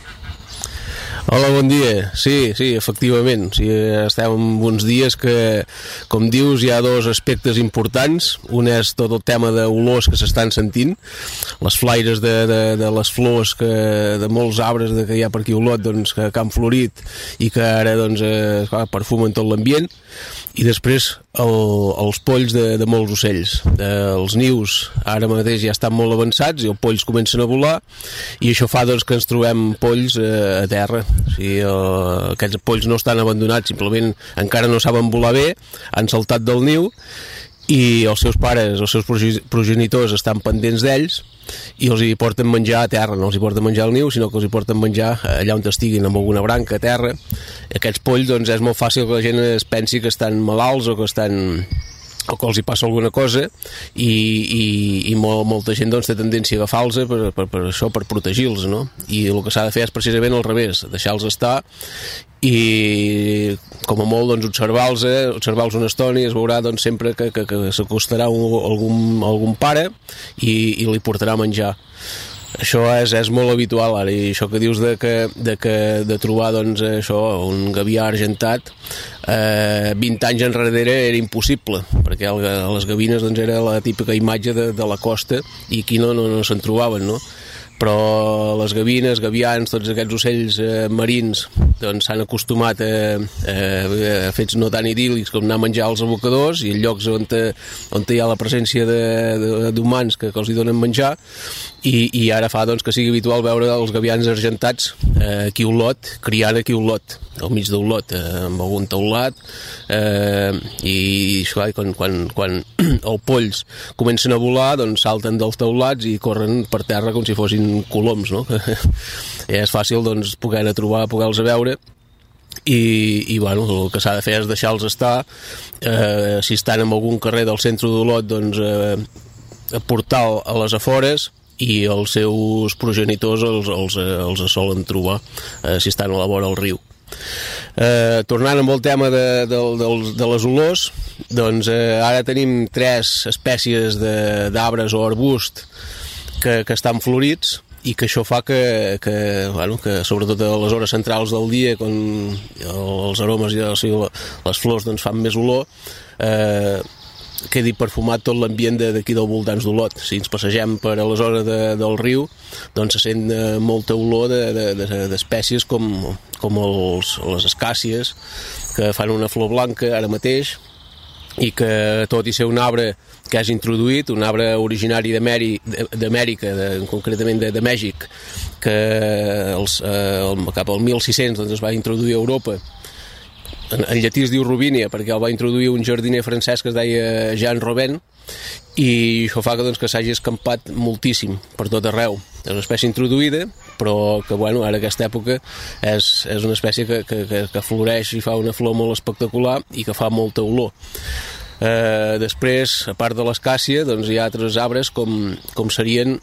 Hola, bon dia. Sí, sí, efectivament. Sí, estem en uns dies que, com dius, hi ha dos aspectes importants. Un és tot el tema d'olors que s'estan sentint, les flaires de, de, de les flors que, de molts arbres de, que hi ha per aquí a Olot, doncs, que, que han florit i que ara doncs, eh, perfumen tot l'ambient. I després el, els polls de, de molts ocells. De, els nius ara mateix ja estan molt avançats i els polls comencen a volar i això fa doncs, que ens trobem polls eh, a terra. O sigui, eh, aquests polls no estan abandonats, simplement encara no saben volar bé, han saltat del niu i els seus pares, els seus progenitors estan pendents d'ells i els hi porten menjar a terra, no els hi porten menjar al niu, sinó que els hi porten menjar allà on estiguin, amb alguna branca a terra. Aquests polls, doncs, és molt fàcil que la gent es pensi que estan malalts o que estan o que els hi passa alguna cosa i, i, i molt, molta gent doncs, té tendència a agafar-los per, per, per això, per protegir-los, no? I el que s'ha de fer és precisament al revés, deixar-los estar i com a molt doncs, observar-los observar-los una estona i es veurà doncs, sempre que, que, que s'acostarà un, algun, algun pare i, i li portarà a menjar. Això és, és molt habitual ara, i això que dius de, que, de, que, de trobar doncs, això, un gavià argentat eh, vint anys enrere era impossible, perquè el, les gavines doncs, era la típica imatge de, de la costa i aquí no, no, no se'n trobaven, no? Però les gavines, gavians, tots aquests ocells eh, marins doncs s'han acostumat a, a, a fets no tan idíl·lics com anar a menjar als abocadors i en llocs on, te, on te hi ha la presència d'humans que, que els hi donen menjar i, i ara fa doncs, que sigui habitual veure els gavians argentats eh, aquí a Olot, criant aquí a Olot, al mig d'Olot, eh, amb algun teulat eh, i clar, quan, quan, quan els polls comencen a volar doncs salten dels teulats i corren per terra com si fossin coloms, no? És fàcil doncs, poder-ne trobar, poder-los a veure i, i bueno, el que s'ha de fer és deixar-los estar eh, si estan en algun carrer del centre d'Olot doncs eh, portar a les afores i els seus progenitors els, els, els solen trobar eh, si estan a la vora del riu. Eh, tornant amb el tema de, de, de, de les olors, doncs eh, ara tenim tres espècies d'arbres o arbust que, que estan florits i que això fa que, que, bueno, que sobretot a les hores centrals del dia quan els aromes i o sigui, les flors doncs, fan més olor eh, quedi perfumat tot l'ambient d'aquí del voltants d'Olot. Si ens passegem per a les hores de, del riu doncs se sent eh, molta olor d'espècies de, de, com, com els, les escàcies que fan una flor blanca ara mateix i que tot i ser un arbre que és introduït, un arbre originari d'Amèrica, concretament de, de Mèxic, que els, eh, cap al mil sis-cents doncs, es va introduir a Europa. En, en llatí es diu Robinia perquè el va introduir un jardiner francès que es deia Jean Robin i això fa que, doncs, que s'hagi escampat moltíssim per tot arreu. És una espècie introduïda però que bueno, ara aquesta època és, és una espècie que, que, que, que floreix i fa una flor molt espectacular i que fa molta olor. Eh, després, a part de l'escàcia, doncs hi ha altres arbres com, com serien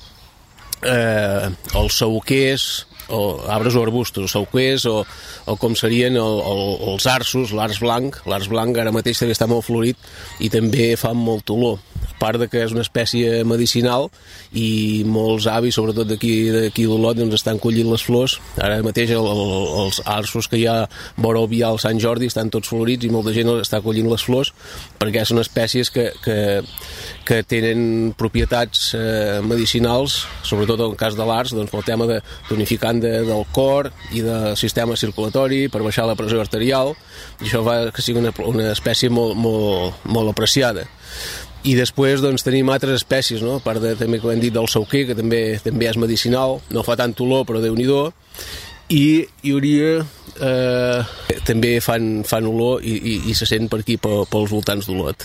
eh, els sauquers, o arbres o arbustos, o sauquers, o, o com serien el, el, els arços, l'arç blanc. L'arç blanc ara mateix també està molt florit i també fa molt olor. A part de que és una espècie medicinal i molts avis, sobretot d'aquí d'aquí d'Olot, doncs estan collint les flors. Ara mateix el, el, els arços que hi ha vora el vial Sant Jordi estan tots florits i molta gent està collint les flors perquè són espècies que, que, que tenen propietats eh, medicinals, sobretot en el cas de l'arç, doncs pel tema de tonificant de, del cor i del sistema circulatori per baixar la pressió arterial, i això fa que sigui una, una espècie molt, molt, molt apreciada. I després doncs, tenim altres espècies, no? A part de, també que hem dit del sauquer, que també, també és medicinal, no fa tant olor però Déu-n'hi-do, i hi hauria eh, també fan, fan olor i, i, i se sent per aquí pels voltants d'Olot.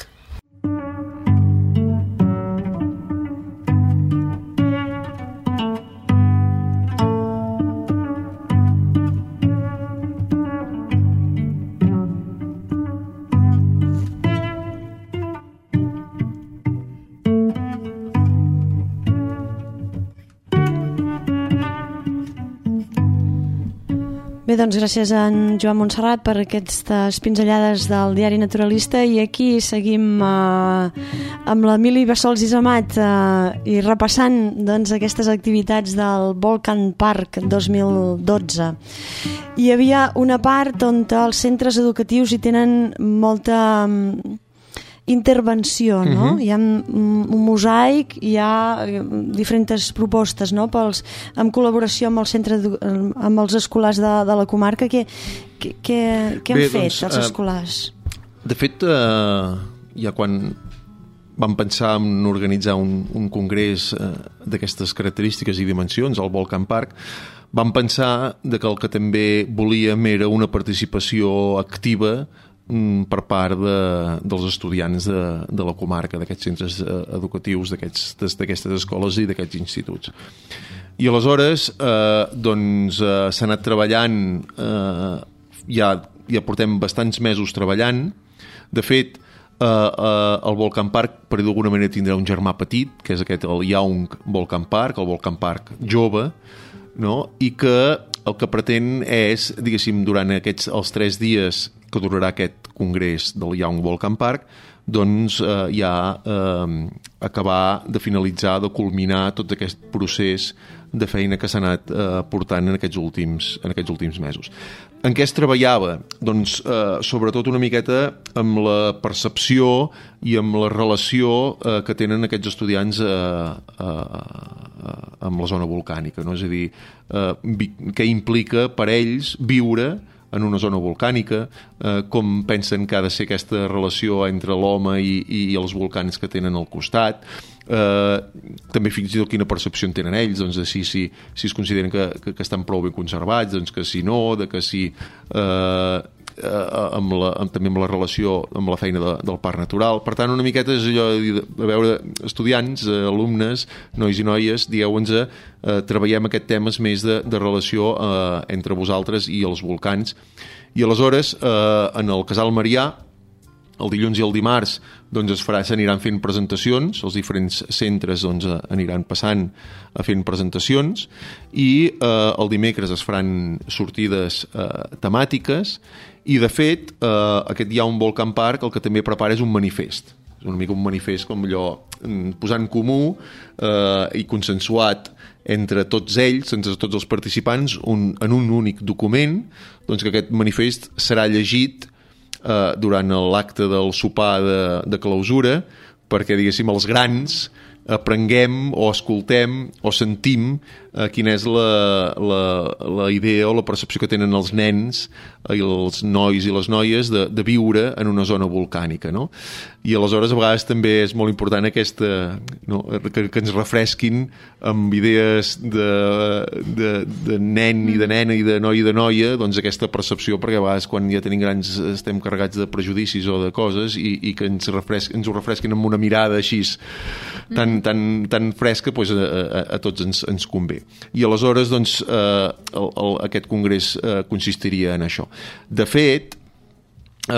Bé, doncs gràcies a en Joan Montserrat per aquestes pinzellades del Diari Naturalista, i aquí seguim eh, amb l'Emili Bassols i Zamat eh, i repassant doncs, aquestes activitats del Volcan Park dos mil dotze. Hi havia una part on els centres educatius hi tenen molta intervenció, no? Uh-huh. Hi ha un mosaic, hi ha diferents propostes, no? Pels, en col·laboració amb el centre, amb els escolars de, de la comarca. Què, què, què, què han Bé, fet doncs, els escolars? Eh, de fet, eh, ja quan vam pensar en organitzar un, un congrés eh, d'aquestes característiques i dimensions, al Volcan Park, vam pensar de que el que també volíem era una participació activa per part de, dels estudiants de, de la comarca, d'aquests centres educatius, d'aquestes escoles i d'aquests instituts. I aleshores eh, doncs, eh, s'ha anat treballant, eh, ja, ja portem bastants mesos treballant. De fet, Uh, uh, el Volcan Park, per dir d'alguna manera, tindrà un germà petit, que és aquest, el Young Volcan Park, el Volcan Park jove, no? I que el que pretén és, diguéssim, durant aquests els tres dies que durarà aquest congrés del Young Volcan Park, doncs eh, ja eh, acabar de finalitzar, de culminar tot aquest procés de feina que s'ha anat eh, portant en aquests últims, en aquests últims mesos. En què es treballava? Doncs eh, sobretot una miqueta amb la percepció i amb la relació eh, que tenen aquests estudiants eh, eh, amb la zona volcànica, no? És a dir, eh, què implica per ells viure en una zona volcànica, eh, com pensen que ha de ser aquesta relació entre l'home i, i els volcans que tenen al costat, eh, també fins i tot quina percepció en tenen ells, doncs de si, si, si es consideren que, que, que estan prou ben conservats, doncs que si no, de que si eh, amb la, amb, també amb la relació amb la feina de, del parc natural. Per tant, una miqueta és allò de veure estudiants, alumnes, nois i noies, digueu-nos, eh, treballem aquest temes més de, de relació eh, entre vosaltres i els volcans. I aleshores, eh, en el Casal Marià, el dilluns i el dimarts, doncs es farà, s'aniran fent presentacions, els diferents centres doncs, aniran passant a fent presentacions, i eh, el dimecres es faran sortides eh, temàtiques, i de fet, eh, aquest hi ha un Volcan Park, el que també prepara és un manifest. És una mica un manifest com allò posant en comú eh, i consensuat entre tots ells, entre tots els participants, un, en un únic document, doncs que aquest manifest serà llegit eh, durant l'acte del sopar de, de clausura, perquè, diguéssim, els grans aprenguem o escoltem o sentim eh, quina és la, la, la idea o la percepció que tenen els nens i els nois i les noies de, de viure en una zona volcànica, no? I aleshores a vegades també és molt important aquesta, no? que, que ens refresquin amb idees de, de, de nen i de nena i de noi i de noia, doncs aquesta percepció, perquè a vegades quan ja tenim grans estem carregats de prejudicis o de coses i, i que ens, refres, ens ho refresquin amb una mirada així tan, tan, tan fresca, doncs a, a, a tots ens, ens convé. I aleshores doncs, eh, el, el, aquest congrés eh, consistiria en això. De fet, eh,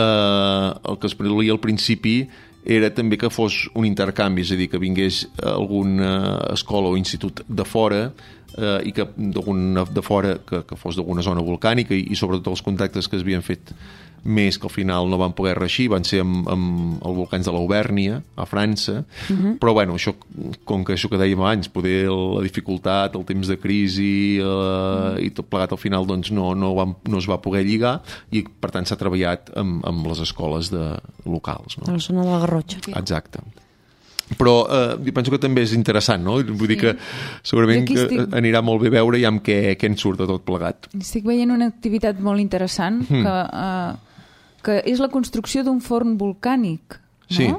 el que es prevolia al principi era també que fos un intercanvi, és a dir, que vingués alguna escola o institut de fora eh, i que d'alguna de fora que, que fos d'alguna zona volcànica i, i sobretot els contactes que es havien fet més que al final no van poder reeixir, van ser amb, amb els volcans de l'Aubèrnia, a França, uh-huh. però bueno, això, com que això que dèiem abans, poder la dificultat, el temps de crisi eh, uh-huh. i tot plegat al final doncs no, no, van, no es va poder lligar i per tant s'ha treballat amb, amb les escoles de, locals. No? De la zona de la Garrotxa. Exacte. Però eh, jo penso que també és interessant, no? Vull sí. dir que segurament que estic... anirà molt bé veure ja amb què, què ens surt de tot plegat. Estic veient una activitat molt interessant mm. que, eh, que és la construcció d'un forn volcànic, no? Sí.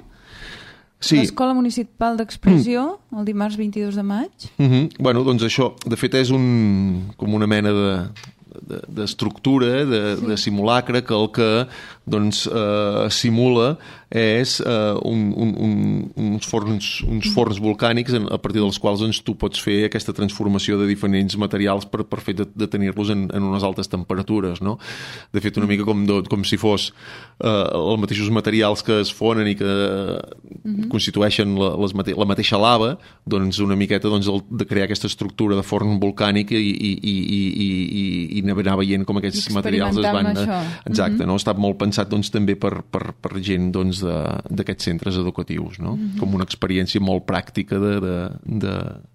Sí. L'Escola Municipal d'Expressió, mm. el dimarts vint-i-dos de maig. Mm-hmm. Bueno, doncs això, de fet és un, com una mena de d'estructura, de, de, sí. de simulacre, que el que doncs, eh, simula és eh, un, un, un, uns, forns, uns forns volcànics a partir dels quals doncs, tu pots fer aquesta transformació de diferents materials per, per fer de, de tenir-los en, en unes altes temperatures, no? De fet, una mica com, de, com si fos eh, els mateixos materials que es fonen i que mm-hmm. constitueixen la, les mate la mateixa lava, doncs una miqueta doncs, el, de crear aquesta estructura de forn volcànic i, i, i, i, i, i anar veient com aquests materials es van... Exacte, mm-hmm. no? Està molt pensat doncs, també per, per, per gent doncs, d'aquests centres educatius, no? Mm-hmm. Com una experiència molt pràctica de, de, de,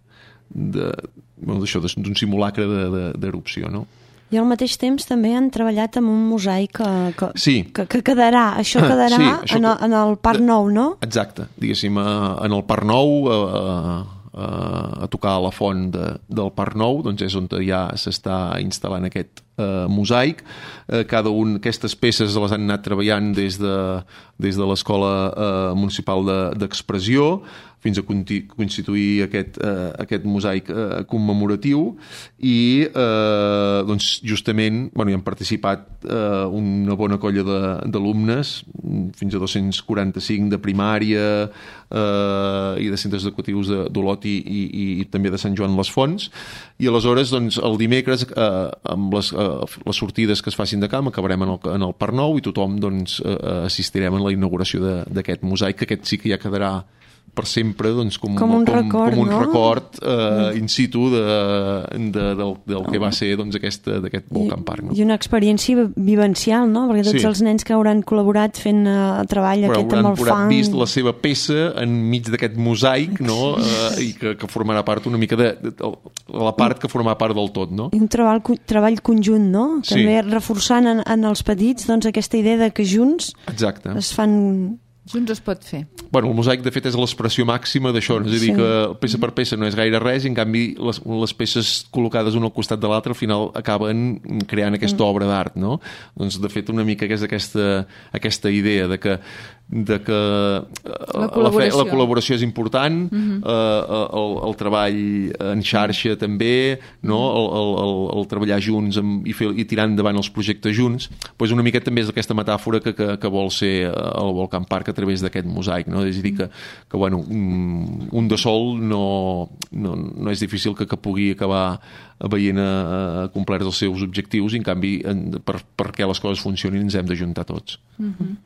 de, bueno, d'això, d'un simulacre d'erupció, no? I al mateix temps també han treballat amb un mosaic que, que, sí. que, que quedarà, això quedarà sí, això en, el, en el Parc Nou, no? Exacte, diguéssim, en el Parc Nou, a, a, a tocar a la font de, del Parc Nou, doncs és on ja s'està instal·lant aquest Uh, mosaic. Uh, cada un aquestes peces les han anat treballant des de, des de l'Escola uh, Municipal d'Expressió de, fins a constituir aquest, uh, aquest mosaic uh, commemoratiu i uh, doncs justament bueno, hi han participat uh, una bona colla d'alumnes, fins a dos-cents quaranta-cinc de primària uh, i de centres educatius d'Olot i, i, i també de Sant Joan les Fonts, i aleshores doncs, el dimecres uh, amb les, uh, les sortides que es facin de camp acabarem en el, en el Parc Nou i tothom doncs, uh, assistirem en la inauguració d'aquest mosaic, que aquest sí que ja quedarà per sempre, doncs, com, com un com, record, com un no? record eh, in situ de, de, del, del que va ser doncs, aquesta, d'aquest Volcan Park. No? I una experiència vivencial, no? Perquè tots Sí. els nens que hauran col·laborat fent uh, treball Però aquest amb el hauran fang... vist la seva peça enmig d'aquest mosaic, no? eh, i que, que formarà part una mica de, de, de la part que formarà part del tot, no? I un treball, treball conjunt, no? Sí. També reforçant en, en els petits doncs, aquesta idea de que junts Exacte. es fan... Junts es pot fer. Bueno, el mosaic, de fet, és l'expressió màxima d'això, no? És a dir, Sí. que peça per peça no és gaire res, i en canvi les, les peces col·locades una al costat de l'altra al final acaben creant aquesta obra d'art, no? Doncs, de fet, una mica que és aquesta, aquesta idea de que de que la col·laboració, la, fe, la col·laboració és important, uh-huh. eh, el, el treball en xarxa també, no? el, el, el, el treballar junts amb, i, fer, i tirar endavant els projectes junts, doncs una mica també és aquesta metàfora que, que, que vol ser el Volcan Park a través d'aquest mosaic, no? És a dir, que, que bueno, un de sol no, no, no és difícil que, que pugui acabar veient a, a complert els seus objectius, i en canvi en, per, perquè les coses funcionin ens hem d'ajuntar tots. Uh-huh.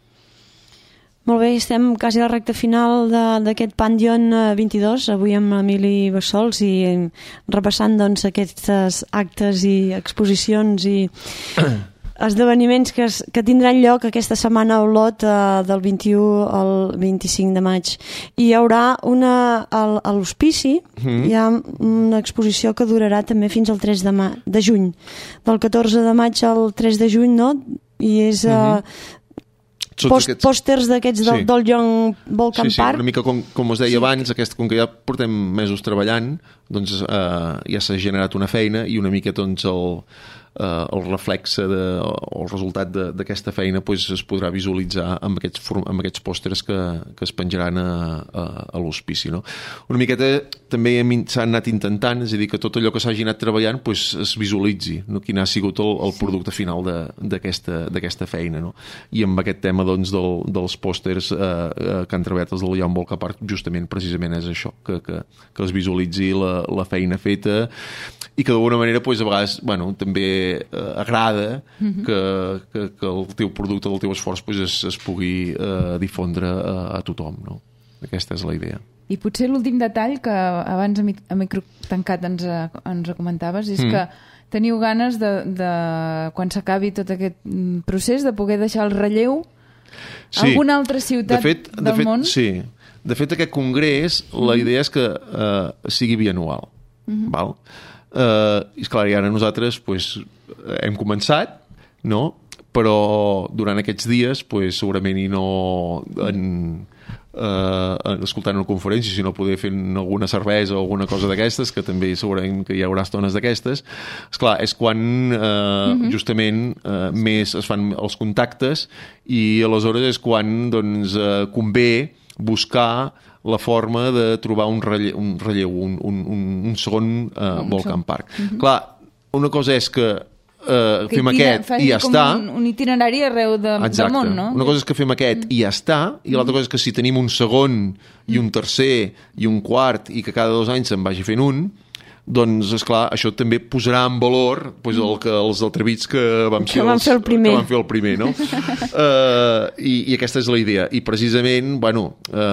Molt bé, estem quasi a la recta final d'aquest Pandion vint-i-dos, avui amb l'Emili Bassols, i repassant doncs, aquests actes i exposicions i esdeveniments que, es, que tindran lloc aquesta setmana a Olot, eh, del vint-i-u al vint-i-cinc de maig. I hi haurà una, al, a l'Hospici, mm. hi ha una exposició que durarà també fins al tres de, ma, de juny, del catorze de maig al tres de juny, no? I és... Mm-hmm. Eh, Post, aquests... pòsters d'aquests del, sí. del Young Volcan sí, sí, Park. Una mica com, com us deia sí. abans, aquest, com que ja portem mesos treballant, doncs eh, ja s'ha generat una feina, i una mica doncs el, eh, el reflexe de, o el resultat d'aquesta feina pues, es podrà visualitzar amb aquests, amb aquests pòsters que, que es penjaran a, a, a l'hospici, no? Una miqueta també s'ha anat intentant, és a dir, que tot allò que s'hagi anat treballant pues, es visualitzi, no? Quin ha sigut el, el producte final d'aquesta feina, no? I amb aquest tema doncs, del, dels pòsters eh, eh, que han treballat els del Young Volcan Park, justament precisament és això, que, que, que es visualitzi la, la feina feta, i que d'alguna manera pues, a vegades bueno, també eh, agrada mm-hmm. que, que, que el teu producte, el teu esforç pues, es, es pugui eh, difondre a, a tothom, no? Aquesta és la idea. I potser l'últim detall que abans a micro tancat ens, ens comentaves és mm. que teniu ganes de, de quan s'acabi tot aquest procés de poder deixar el relleu a sí. alguna altra ciutat de fet, del de fet, món? Sí. De fet, aquest congrés, mm. la idea és que eh, sigui bianual. Mm-hmm. Val? Eh, I esclar, i ara nosaltres pues, hem començat, no? Però durant aquests dies pues, segurament i no en, eh, escoltant una conferència, sinó poder fer alguna cervesa o alguna cosa d'aquestes, que també segurament que hi haurà estones d'aquestes. Esclar, és quan eh, mm-hmm. justament eh, més es fan els contactes, i aleshores és quan doncs, eh, convé buscar la forma de trobar un relleu, un, relleu, un, un, un segon eh, Volcan Park. Mm-hmm. Clar, una cosa és que Uh, que fem aquest i ja està. Un, un itinerari arreu de, del món, no? Una cosa és que fem aquest mm. i ja està, i l'altra cosa és que si tenim un segon i un tercer i un quart i que cada dos anys se'n vagi fent un, doncs, esclar, això també posarà en valor doncs, el que, els atrevits que vam, que fer, vam els, fer el primer, que vam fer el primer no? uh, i, i aquesta és la idea. I precisament, bueno,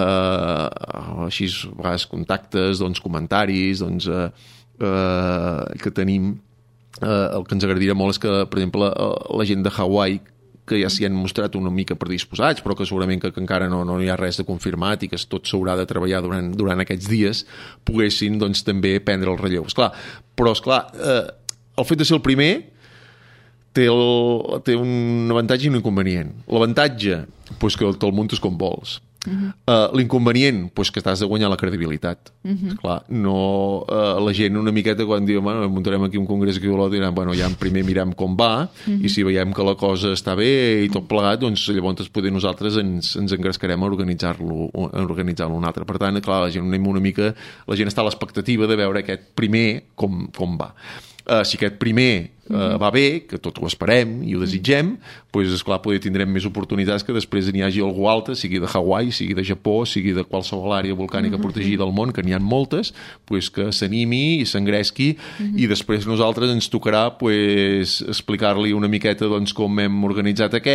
uh, així, a vegades contactes, doncs, comentaris, doncs, uh, uh, que tenim, Uh, el que ens agradaria molt és que, per exemple, uh, la gent de Hawaii, que ja s'hi han mostrat una mica predisposats, però que segurament que, que encara no, no hi ha res de confirmat i que tot s'haurà de treballar durant, durant aquests dies, poguessin doncs, també prendre el relleu. Esclar, però, esclar, uh, el fet de ser el primer té, el, té un avantatge i un inconvenient. L'avantatge, doncs, que te'l muntes com vols. Uh-huh. Uh, l'inconvenient, pues, que t'has de guanyar la credibilitat. Uh-huh. Clar, no, uh, la gent una miqueta quan diu, bueno, muntarem aquí un congrés aquí a Olot, diran, bueno, ja primer mirem com va, uh-huh. i si veiem que la cosa està bé i tot plegat, doncs llavors poder nosaltres ens, ens engrescarem a organitzar-lo a organitzar-lo un altre. Per tant, clar, la gent anem una mica, la gent està a l'expectativa de veure aquest primer com, com va. Uh, si aquest primer uh, va bé, que tot ho esperem i ho desitgem, doncs, esclar, poder tindrem més oportunitats que després n'hi hagi algú altre, sigui de Hawaii, sigui de Japó, sigui de qualsevol àrea volcànica protegida del món, que n'hi ha moltes, doncs, que s'animi i s'engresqui, uh-huh. i després nosaltres ens tocarà doncs, explicar-li una miqueta doncs, com hem organitzat aquest,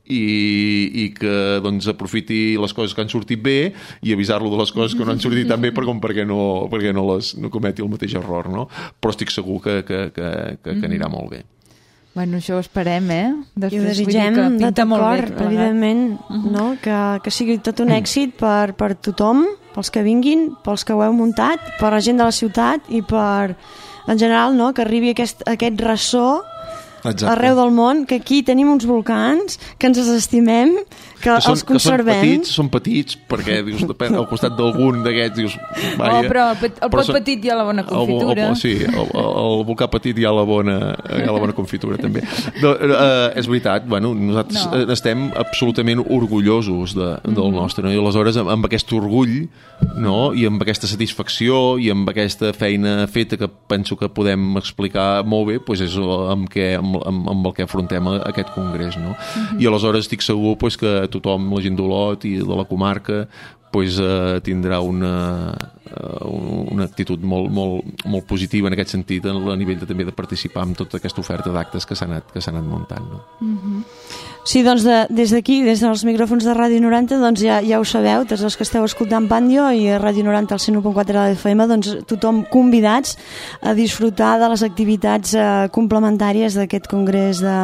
i, i que doncs, aprofiti les coses que han sortit bé i avisar-lo de les coses que no han sortit tan bé per com perquè no, perquè no, les, no cometi el mateix error, no? Però estic segur que, que, que, que, que anirà molt bé. Bueno, això ho esperem, eh? Després, I ho desitgem de tot cor, evidentment, uh-huh. no? que, que sigui tot un èxit per, per tothom, pels que vinguin, pels que ho heu muntat, per la gent de la ciutat i per, en general, no? que arribi aquest, aquest ressò Exacte. Arreu del món, que aquí tenim uns volcans que ens els estimem, que, que són, els conservem. Que són petits, són petits, perquè dius, depèn, al costat d'algun d'aquests dius... Vaja, oh, però el, el pot són, petit hi ha la bona confitura. El, el, sí, el, el, el volcà petit hi ha la bona, hi ha la bona confitura, també. No, uh, és veritat, bueno, nosaltres no. estem absolutament orgullosos de, del mm-hmm. nostre, no? I aleshores amb, amb aquest orgull, no? I amb aquesta satisfacció i amb aquesta feina feta que penso que podem explicar molt bé, doncs és amb què... Amb, amb, amb el que afrontem aquest congrés, no? Uh-huh. I aleshores estic segur pues, que tothom, la gent d'Olot i de la comarca, pues, eh, tindrà una, uh, una actitud molt, molt, molt positiva en aquest sentit, a nivell de, també de participar en tota aquesta oferta d'actes que s'ha anat, que s'ha anat muntant, no? Uh-huh. Sí, doncs de, des d'aquí, des dels micròfons de Ràdio noranta, doncs ja, ja ho sabeu, tots els que esteu escoltant Pandio i Ràdio noranta al cent u punt quatre de la F M, doncs tothom convidats a disfrutar de les activitats eh, complementàries d'aquest congrés de,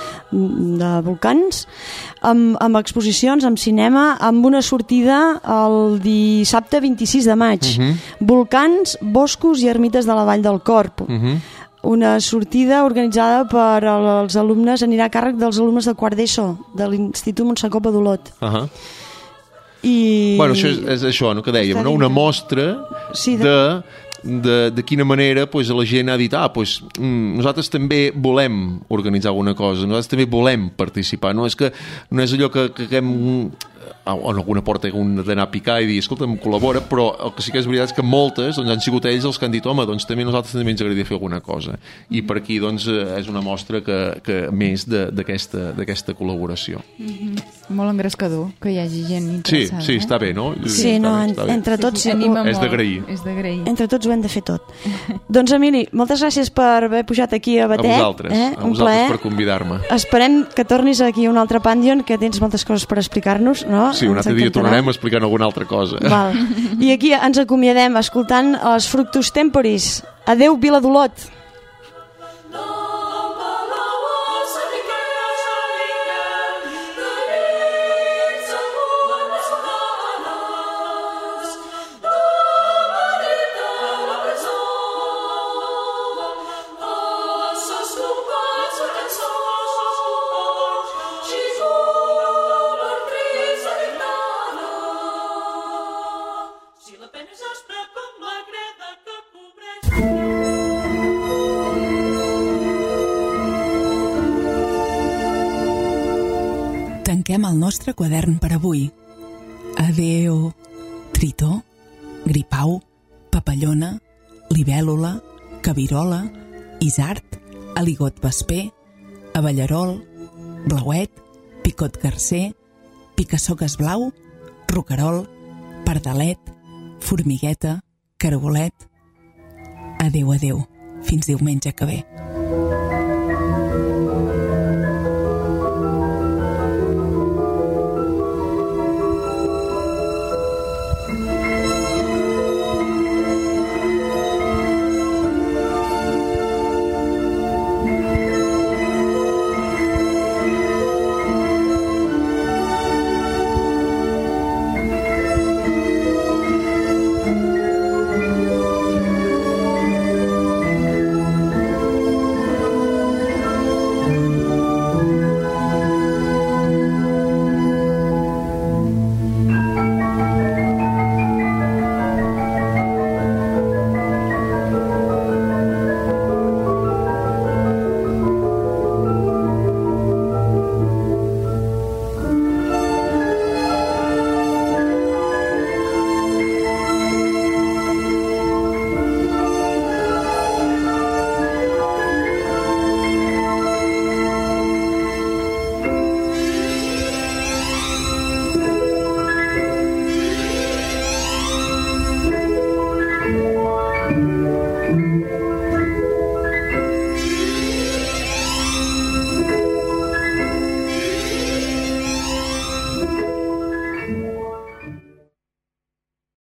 de volcans, amb, amb exposicions, amb cinema, amb una sortida el dissabte vint-i-sis de maig. Uh-huh. Volcans, boscos i ermites de la Vall del Corp. Uh-huh. Una sortida organitzada per als alumnes, anirà a càrrec dels alumnes de quart d'ESO de l'Institut Montsacopa d'Olot. Uh-huh. I... Bueno, això és, és això, no, que dèiem, no? Una mostra sí, de... de, de, de quina manera pues, la gent ha dit, ah, pues, mm, nosaltres també volem organitzar alguna cosa, nosaltres també volem participar, no és que no és allò que, que hem... o en alguna porta un d'anar a picar i dir, escolta, em col·labora, però el que sí que és veritat és que moltes doncs, han sigut ells els que han dit, home, doncs també nosaltres també ens agradaria fer alguna cosa. I per aquí doncs, és una mostra que, que més d'aquesta d'aquesta col·laboració. Mm-hmm. Molt engrescador que hi hagi gent interessada. Sí, sí, està bé, no? Sí, no, en, entre tots... Sí, sí, és d'agrair. És d'agrair. Entre tots ho hem de fer tot. Doncs, Emili, moltes gràcies per haver pujat aquí a Batet. A vosaltres, eh? a vosaltres per convidar-me. Esperem que tornis aquí a un altre Pandion, que tens moltes coses per explicar-nos, no? Sí, un altre dia tornarem explicant alguna altra cosa. Val. I aquí ens acomiadem escoltant els Fructus Temporis. Adeu, Vila d'Olot. Tanquem el nostre quadern per avui. Adeo, tritó, gripau, papallona, libèl·lula, cabirola, isart, aligot vesper, avellarol, blauet, picot garcer, picasoques blau, roquerol, pardalet, formigueta, caragolet. Adeu, adeu, fins diumenge que ve.